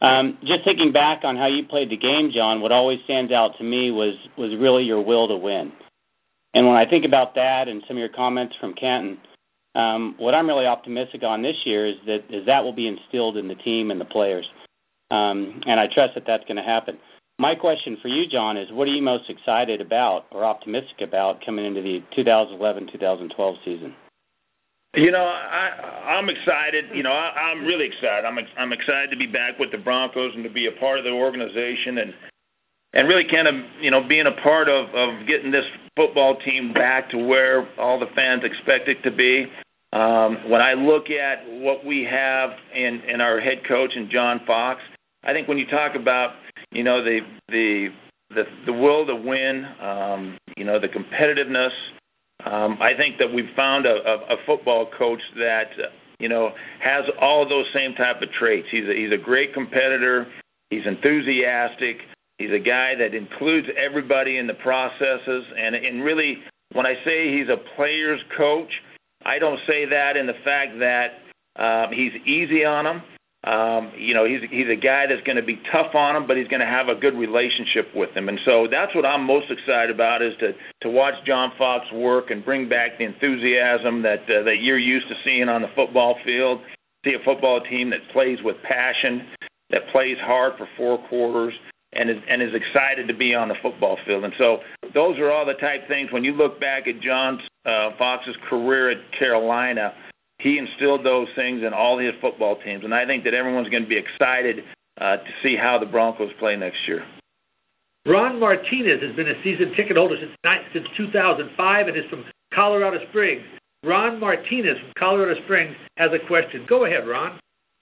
Um, just thinking back on how you played the game, John, what always stands out to me was was really your will to win. And when I think about that and some of your comments from Canton, um, what I'm really optimistic on this year is that is that will be instilled in the team and the players. Um, and I trust that that's going to happen. My question for you, John, is what are you most excited about or optimistic about coming into the twenty eleven twenty twelve season? You know, I, I'm excited. You know, I, I'm really excited. I'm I'm excited to be back with the Broncos and to be a part of the organization and and really kind of, you know, being a part of, of getting this football team back to where all the fans expect it to be. Um, when I look at what we have in, in our head coach and John Fox, I think when you talk about, you know, the the the, the will to win, um, you know, the competitiveness, um, I think that we've found a, a, a football coach that, uh, you know, has all of those same type of traits. He's a, he's a great competitor. He's enthusiastic. He's a guy that includes everybody in the processes. And, and really, when I say he's a player's coach, I don't say that in the fact that um, he's easy on them. Um, you know, he's he's a guy that's going to be tough on him, but he's going to have a good relationship with him. And so that's what I'm most excited about is to, to watch John Fox work and bring back the enthusiasm that uh, that you're used to seeing on the football field. See a football team that plays with passion, that plays hard for four quarters, and is, and is excited to be on the football field. And so those are all the type things. When you look back at John uh, Fox's career at Carolina, he instilled those things in all his football teams. And I think that everyone's going to be excited uh, to see how the Broncos play next year. Ron Martinez has been a season ticket holder since, since two thousand five and is from Colorado Springs. Ron Martinez from Colorado Springs has a question. Go ahead, Ron.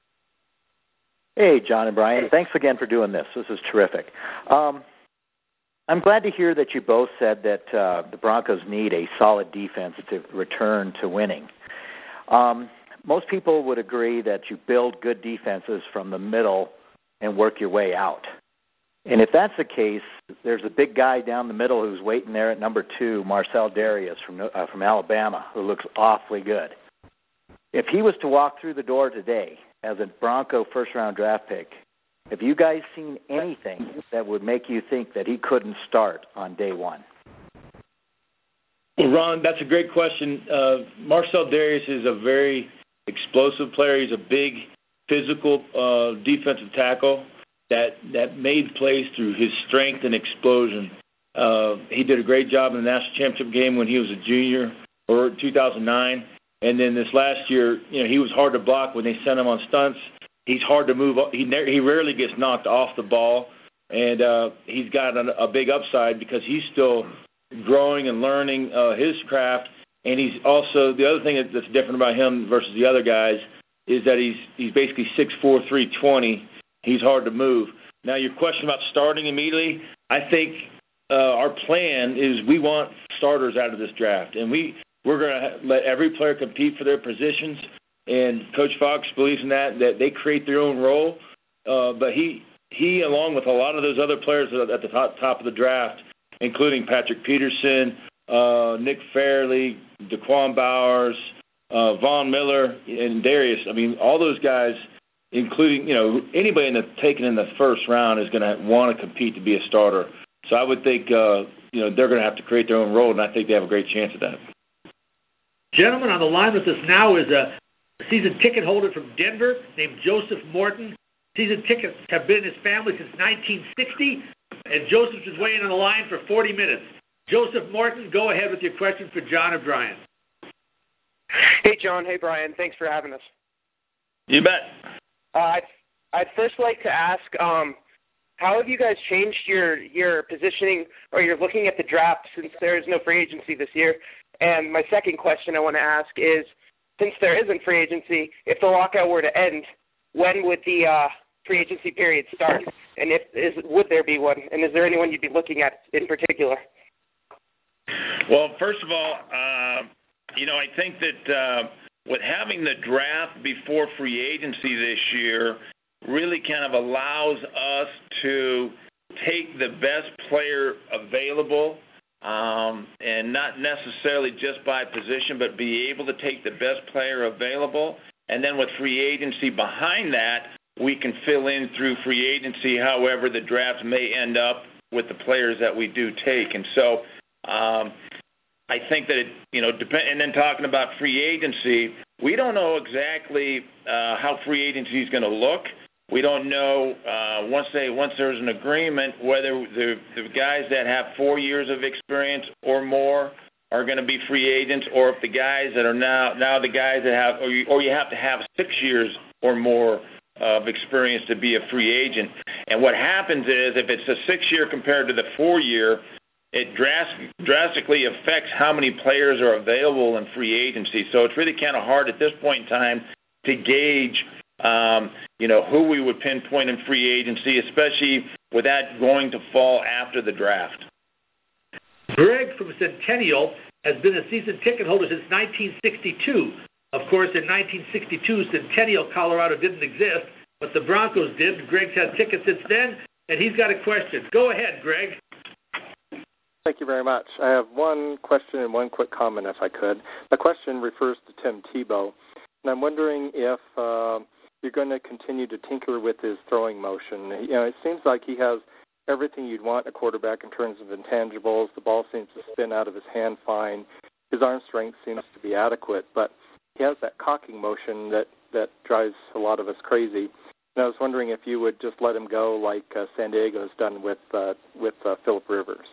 Hey, John and Brian. Thanks again for doing this. This is terrific. Um, I'm glad to hear that you both said that uh, the Broncos need a solid defense to return to winning. Um, most people would agree that you build good defenses from the middle and work your way out. And if that's the case, there's a big guy down the middle who's waiting there at number two, Marcel Darius from uh, from Alabama, who looks awfully good. If he was to walk through the door today as a Bronco first-round draft pick, have you guys seen anything that would make you think that he couldn't start on day one? Well, Ron, that's a great question. Uh, Marcel Darius is a very explosive player. He's a big, physical uh, defensive tackle that, that made plays through his strength and explosion. Uh, he did a great job in the national championship game when he was a junior, or two thousand nine. And then this last year, you know, he was hard to block when they sent him on stunts. He's hard to move. He he rarely gets knocked off the ball, and uh, he's got a, a big upside because he's still growing and learning uh, his craft. And he's also, the other thing that's different about him versus the other guys is that he's he's basically six four, three twenty. He's hard to move. Now, your question about starting immediately, I think uh, our plan is we want starters out of this draft, and we we're going to let every player compete for their positions. And Coach Fox believes in that, that they create their own role. Uh, but he, he, along with a lot of those other players at the top, top of the draft, including Patrick Peterson, uh, Nick Fairley, Daquan Bowers, uh, Von Miller, and Darius. I mean, all those guys, including, you know, anybody in the, taken in the first round is going to want to compete to be a starter. So I would think, uh, you know, they're going to have to create their own role, and I think they have a great chance at that. Gentlemen, on the line with us now is a season ticket holder from Denver named Joseph Morton. Season tickets have been in his family since nineteen sixty, and Joseph's been waiting on the line for forty minutes. Joseph Morton, go ahead with your question for John and Brian. Hey, John. Hey, Brian. Thanks for having us. You bet. Uh, I'd, I'd first like to ask, um, how have you guys changed your, your positioning or you're looking at the draft since there is no free agency this year? And my second question I want to ask is, since there isn't free agency, if the lockout were to end, when would the uh, free agency period start? And if is would there be one? And is there anyone you'd be looking at in particular? Well, first of all, uh, you know, I think that uh, with having the draft before free agency this year really kind of allows us to take the best player available, um, and not necessarily just by position, but be able to take the best player available. And then with free agency behind that, we can fill in through free agency. However, the draft may end up with the players that we do take. And so um, I think that, it, you know, depend, and then talking about free agency, we don't know exactly uh, how free agency is going to look. We don't know uh, once they once there's an agreement whether the, the guys that have four years of experience or more are going to be free agents, or if the guys that are now now the guys that have or you, or you have to have six years or more of experience to be a free agent. And what happens is if it's a six-year compared to the four-year, it dras- drastically affects how many players are available in free agency. So it's really kind of hard at this point in time to gauge, um, you know, who we would pinpoint in free agency, especially with that going to fall after the draft. Greg from Centennial has been a season ticket holder since nineteen sixty-two. Of course, in nineteen sixty-two, Centennial, Colorado didn't exist, but the Broncos did. Greg's had tickets since then, and he's got a question. Go ahead, Greg. Thank you very much. I have one question and one quick comment, if I could. The question refers to Tim Tebow, and I'm wondering if uh, you're going to continue to tinker with his throwing motion. You know, it seems like he has everything you'd want in a quarterback in terms of intangibles. The ball seems to spin out of his hand fine. His arm strength seems to be adequate, but he has that cocking motion that, that drives a lot of us crazy. And I was wondering if you would just let him go like uh, San Diego has done with uh, with uh, Phillip Rivers.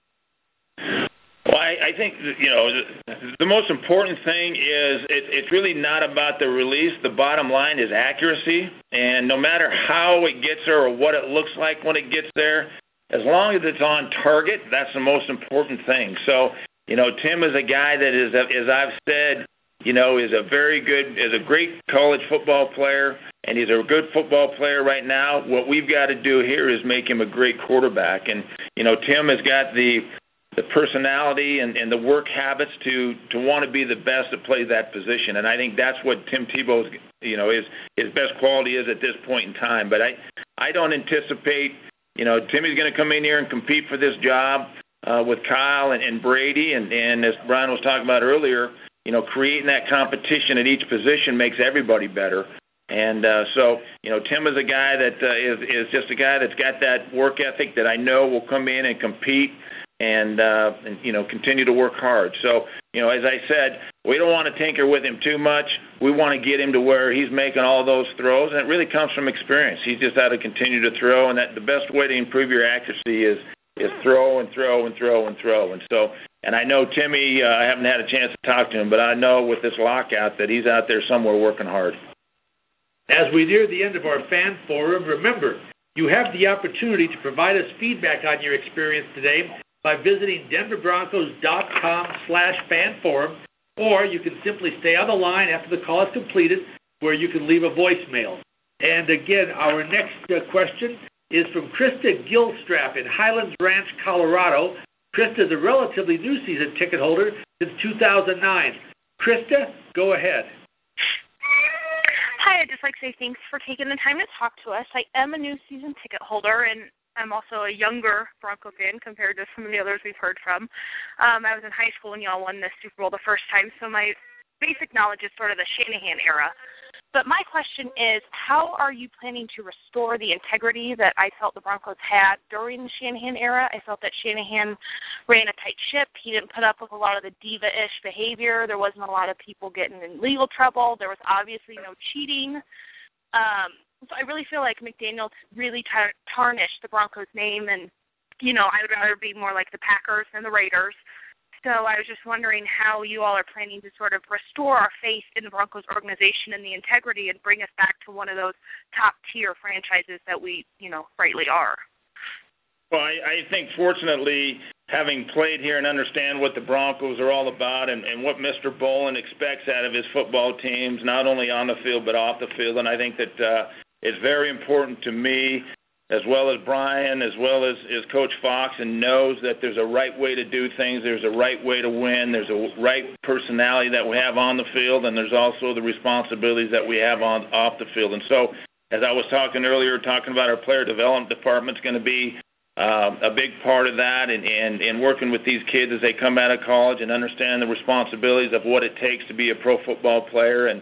Well, I, I think, you know, the, the most important thing is it, it's really not about the release. The bottom line is accuracy. And no matter how it gets there or what it looks like when it gets there, as long as it's on target, that's the most important thing. So, you know, Tim is a guy that is, as I've said, you know, is a very good, is a great college football player, and he's a good football player right now. What we've got to do here is make him a great quarterback. And, you know, Tim has got the the personality and, and the work habits to, to want to be the best to play that position. And I think that's what Tim Tebow's, you know, his, his best quality is at this point in time. But I, I don't anticipate, you know, Timmy's going to come in here and compete for this job uh, with Kyle and, and Brady. And, and as Brian was talking about earlier, you know, creating that competition at each position makes everybody better. And uh, so, you know, Tim is a guy that uh, is, is just a guy that's got that work ethic that I know will come in and compete and, uh, and, you know, continue to work hard. So, you know, as I said, we don't want to tinker with him too much. We want to get him to where he's making all those throws, and it really comes from experience. He's just had to continue to throw, and that the best way to improve your accuracy is is throw and throw and throw and throw. And so, and I know Timmy, uh, I haven't had a chance to talk to him, but I know with this lockout that he's out there somewhere working hard. As we near the end of our fan forum, remember, you have the opportunity to provide us feedback on your experience today by visiting denverbroncos.com slash fan forum, or you can simply stay on the line after the call is completed where you can leave a voicemail. And again, our next uh, question is from Krista Gilstrap in Highlands Ranch, Colorado. Krista is a relatively new season ticket holder since two thousand nine. Krista, go ahead. Hi, I'd just like to say thanks for taking the time to talk to us. I am a new season ticket holder, and I'm also a younger Bronco fan compared to some of the others we've heard from. Um, I was in high school when y'all won the Super Bowl the first time, so my basic knowledge is sort of the Shanahan era. But my question is, how are you planning to restore the integrity that I felt the Broncos had during the Shanahan era? I felt that Shanahan ran a tight ship. He didn't put up with a lot of the diva-ish behavior. There wasn't a lot of people getting in legal trouble. There was obviously no cheating. Um, so I really feel like McDaniel really tar- tarnished the Broncos' name, and, you know, I would rather be more like the Packers than the Raiders. So I was just wondering how you all are planning to sort of restore our faith in the Broncos organization and the integrity and bring us back to one of those top-tier franchises that we, you know, rightly are. Well, I, I think, fortunately, having played here and understand what the Broncos are all about and, and what Mister Bolin expects out of his football teams, not only on the field but off the field, and I think that uh, it's very important to me, as well as Brian, as well as, as Coach Fox, and knows that there's a right way to do things, there's a right way to win, there's a right personality that we have on the field, and there's also the responsibilities that we have on off the field. And so, as I was talking earlier, talking about our player development department is going to be uh, a big part of that, and, and, and working with these kids as they come out of college and understand the responsibilities of what it takes to be a pro football player. And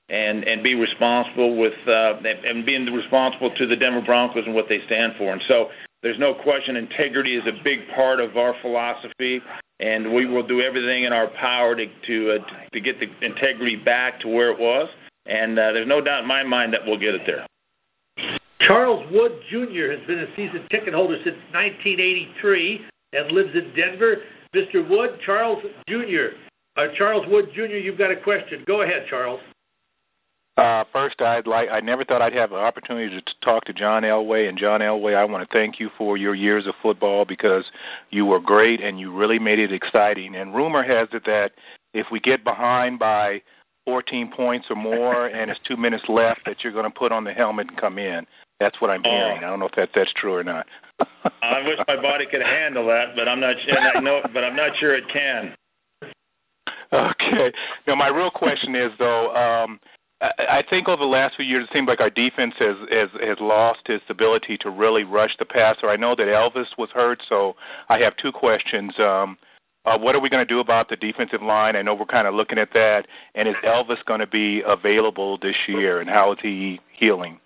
and and be responsible with uh, and being responsible to the Denver Broncos and what they stand for. And so there's no question integrity is a big part of our philosophy, and we will do everything in our power to to, uh, to get the integrity back to where it was. And uh, there's no doubt in my mind that we'll get it there. Charles Wood Junior has been a season ticket holder since nineteen eighty-three and lives in Denver. Mister Wood, Charles Junior, uh, Charles Wood Junior, you've got a question. Go ahead, Charles. Uh, first, I'd like, I never thought I'd have an opportunity to talk to John Elway. And John Elway, I want to thank you for your years of football because you were great and you really made it exciting. And rumor has it that if we get behind by fourteen points or more and it's two minutes left, that you're going to put on the helmet and come in. That's what I'm oh. hearing. I don't know if that, that's true or not. I wish my body could handle that, but I'm not sure. I know, but I'm not sure it can. Okay. Now, my real question is, though, um, I think over the last few years, it seems like our defense has, has has lost its ability to really rush the passer. I know that Elvis was hurt, so I have two questions. Um, uh, what are we going to do about the defensive line? I know we're kind of looking at that. And is Elvis going to be available this year, and how is he healing?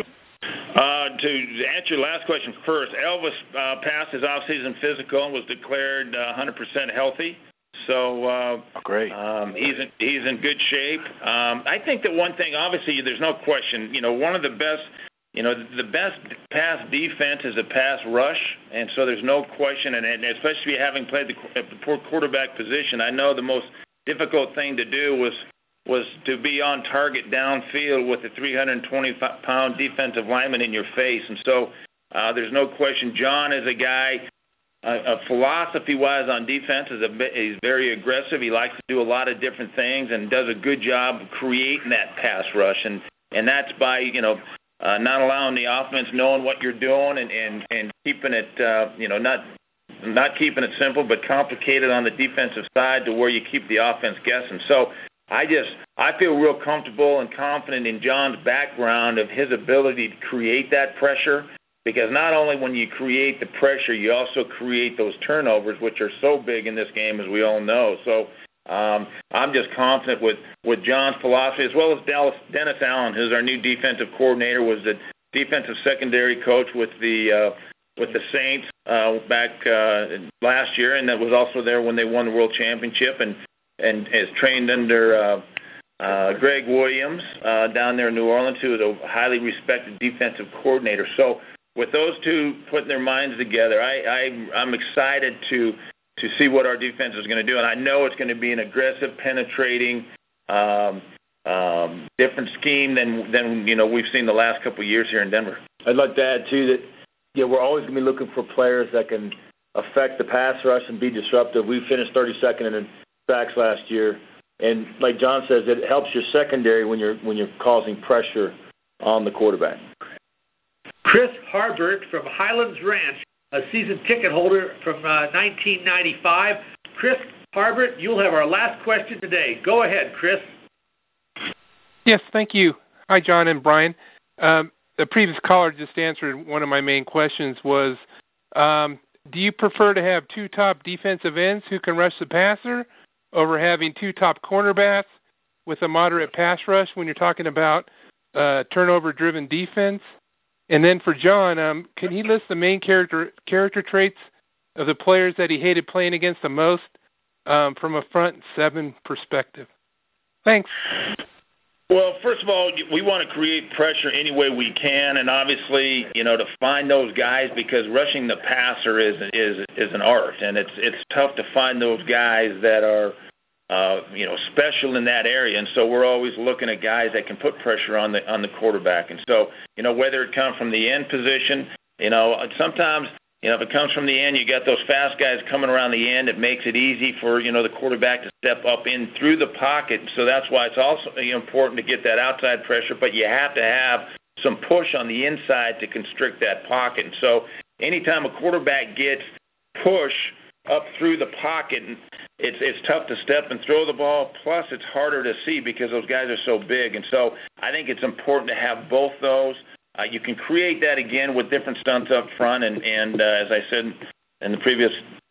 Uh, to answer your last question first, Elvis uh, passed his off-season physical and was declared uh, one hundred percent healthy. So uh, oh, great. Um, he's in, he's in good shape. Um, I think that one thing, obviously, there's no question. You know, one of the best, you know, the best pass defense is a pass rush, and so there's no question. And, and especially having played the, at the quarterback position, I know the most difficult thing to do was was to be on target downfield with a three hundred twenty pound defensive lineman in your face. And so uh, there's no question. John is a guy. Uh, uh, philosophy-wise on defense, is a bit, he's very aggressive. He likes to do a lot of different things and does a good job of creating that pass rush. And, and that's by, you know, uh, not allowing the offense knowing what you're doing and, and, and keeping it, uh, you know, not not keeping it simple but complicated on the defensive side to where you keep the offense guessing. So I just I feel real comfortable and confident in John's background of his ability to create that pressure. Because not only when you create the pressure, you also create those turnovers, which are so big in this game, as we all know. So um, I'm just confident with, with John's philosophy, as well as Dallas, Dennis Allen, who's our new defensive coordinator, was the defensive secondary coach with the uh, with the Saints uh, back uh, last year, and that was also there when they won the World Championship, and and is trained under uh, uh, Greg Williams uh, down there in New Orleans, who is a highly respected defensive coordinator. So with those two putting their minds together, I, I, I'm excited to to see what our defense is going to do. And I know it's going to be an aggressive, penetrating, um, um, different scheme than, than you know we've seen the last couple of years here in Denver. I'd like to add, too, that you know, we're always going to be looking for players that can affect the pass rush and be disruptive. We finished thirty-second in sacks last year. And like John says, it helps your secondary when you're when you're causing pressure on the quarterback. Chris Harbert from Highlands Ranch, a season ticket holder from uh, nineteen ninety-five. Chris Harbert, you'll have our last question today. Go ahead, Chris. Yes, thank you. Hi, John and Brian. Um, the previous caller just answered one of my main questions was, um, do you prefer to have two top defensive ends who can rush the passer over having two top cornerbacks with a moderate pass rush when you're talking about uh, turnover-driven defense? And then for John, um, can he list the main character character traits of the players that he hated playing against the most um, from a front seven perspective? Thanks. Well, first of all, we want to create pressure any way we can, and obviously, you know, to find those guys, because rushing the passer is is is an art, and it's it's tough to find those guys that are Uh, you know, special in that area, and so we're always looking at guys that can put pressure on the on the quarterback. And so, you know, whether it comes from the end position, you know, sometimes, you know, if it comes from the end, you got those fast guys coming around the end. It makes it easy for, you know, the quarterback to step up in through the pocket. So that's why it's also important to get that outside pressure, but you have to have some push on the inside to constrict that pocket. And so, anytime a quarterback gets push up through the pocket, it's it's tough to step and throw the ball, plus it's harder to see because those guys are so big. And so I think it's important to have both those. Uh, you can create that again with different stunts up front, and, and uh, as I said in the previous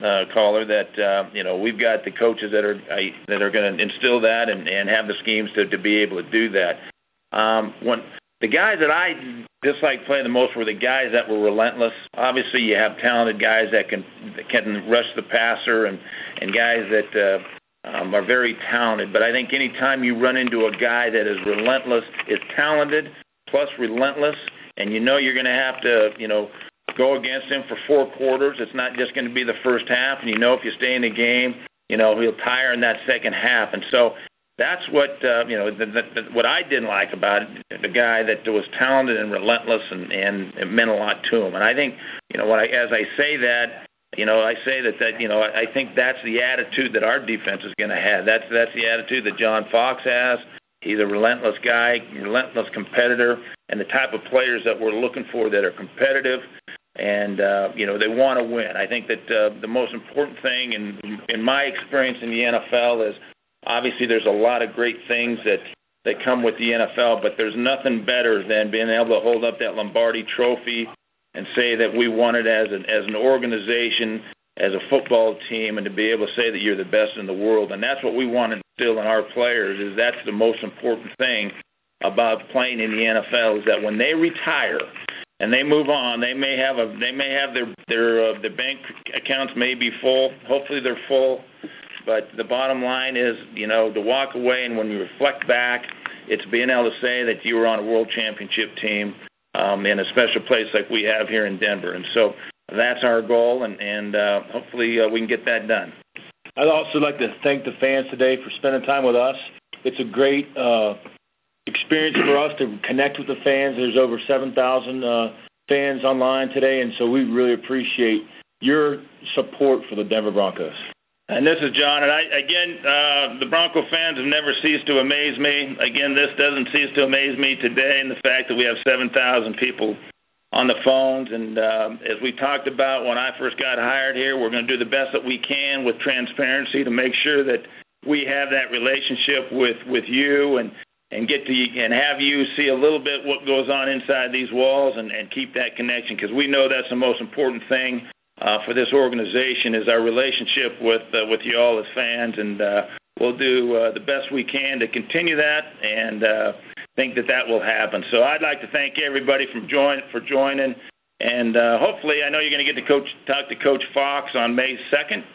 uh, caller, that uh, you know we've got the coaches that are uh, that are going to instill that and, and have the schemes to, to be able to do that. Um, when the guys that I disliked playing the most were the guys that were relentless. Obviously, you have talented guys that can that can rush the passer and and guys that uh, um, are very talented. But I think any time you run into a guy that is relentless, is talented plus relentless, and you know you're going to have to, you know, go against him for four quarters. It's not just going to be the first half, and you know if you stay in the game, you know he'll tire in that second half. And so that's what uh, you know. The, the, the, what I didn't like about it, the guy that was talented and relentless, and, and it meant a lot to him. And I think, you know, when I, as I say that, you know, I say that that you know I, I think that's the attitude that our defense is going to have. That's that's the attitude that John Fox has. He's a relentless guy, relentless competitor, and the type of players that we're looking for that are competitive, and uh, you know they want to win. I think that uh, the most important thing, in in my experience in the N F L, is obviously there's a lot of great things that that come with the N F L, but there's nothing better than being able to hold up that Lombardi Trophy and say that we won it as an as an organization, as a football team, and to be able to say that you're the best in the world. And that's what we want to instill in our players, is that's the most important thing about playing in the N F L, is that when they retire and they move on, they may have a they may have their their uh, their bank accounts may be full. Hopefully they're full. But the bottom line is, you know, to walk away, and when you reflect back, it's being able to say that you were on a world championship team um, in a special place like we have here in Denver. And so that's our goal, and, and uh, hopefully uh, we can get that done. I'd also like to thank the fans today for spending time with us. It's a great uh, experience for us to connect with the fans. There's over seven thousand uh, fans online today, and so we really appreciate your support for the Denver Broncos. And this is John, and I, again, uh, the Bronco fans have never ceased to amaze me. Again, this doesn't cease to amaze me today, and the fact that we have seven thousand people on the phones. And uh, as we talked about when I first got hired here, we're going to do the best that we can with transparency to make sure that we have that relationship with, with you and, and get to and have you see a little bit what goes on inside these walls, and, and keep that connection, because we know that's the most important thing uh, for this organization, is our relationship with uh, with you all as fans. And uh, we'll do uh, the best we can to continue that, and uh, think that that will happen. So I'd like to thank everybody from join, for joining, and uh, hopefully I know you're going to get to coach, talk to Coach Fox on May second,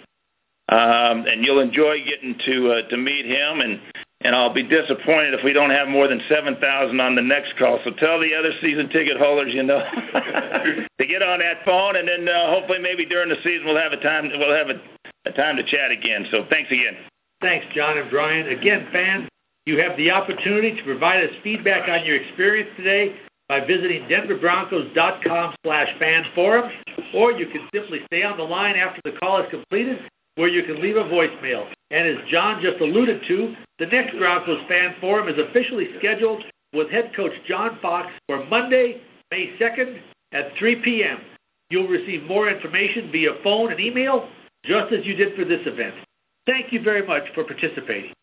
um, and you'll enjoy getting to uh, to meet him, and, and I'll be disappointed if we don't have more than seven thousand on the next call. So tell the other season ticket holders, you know, to get on that phone, and then uh, hopefully maybe during the season we'll have a time we'll have a, a time to chat again. So thanks again. Thanks, John and Brian. Again, fans, you have the opportunity to provide us feedback on your experience today by visiting denver broncos dot com slash fan forum, or you can simply stay on the line after the call is completed, where you can leave a voicemail. And as John just alluded to, the next Broncos Fan Forum is officially scheduled with head coach John Fox for Monday, May second at three p.m. You'll receive more information via phone and email, just as you did for this event. Thank you very much for participating.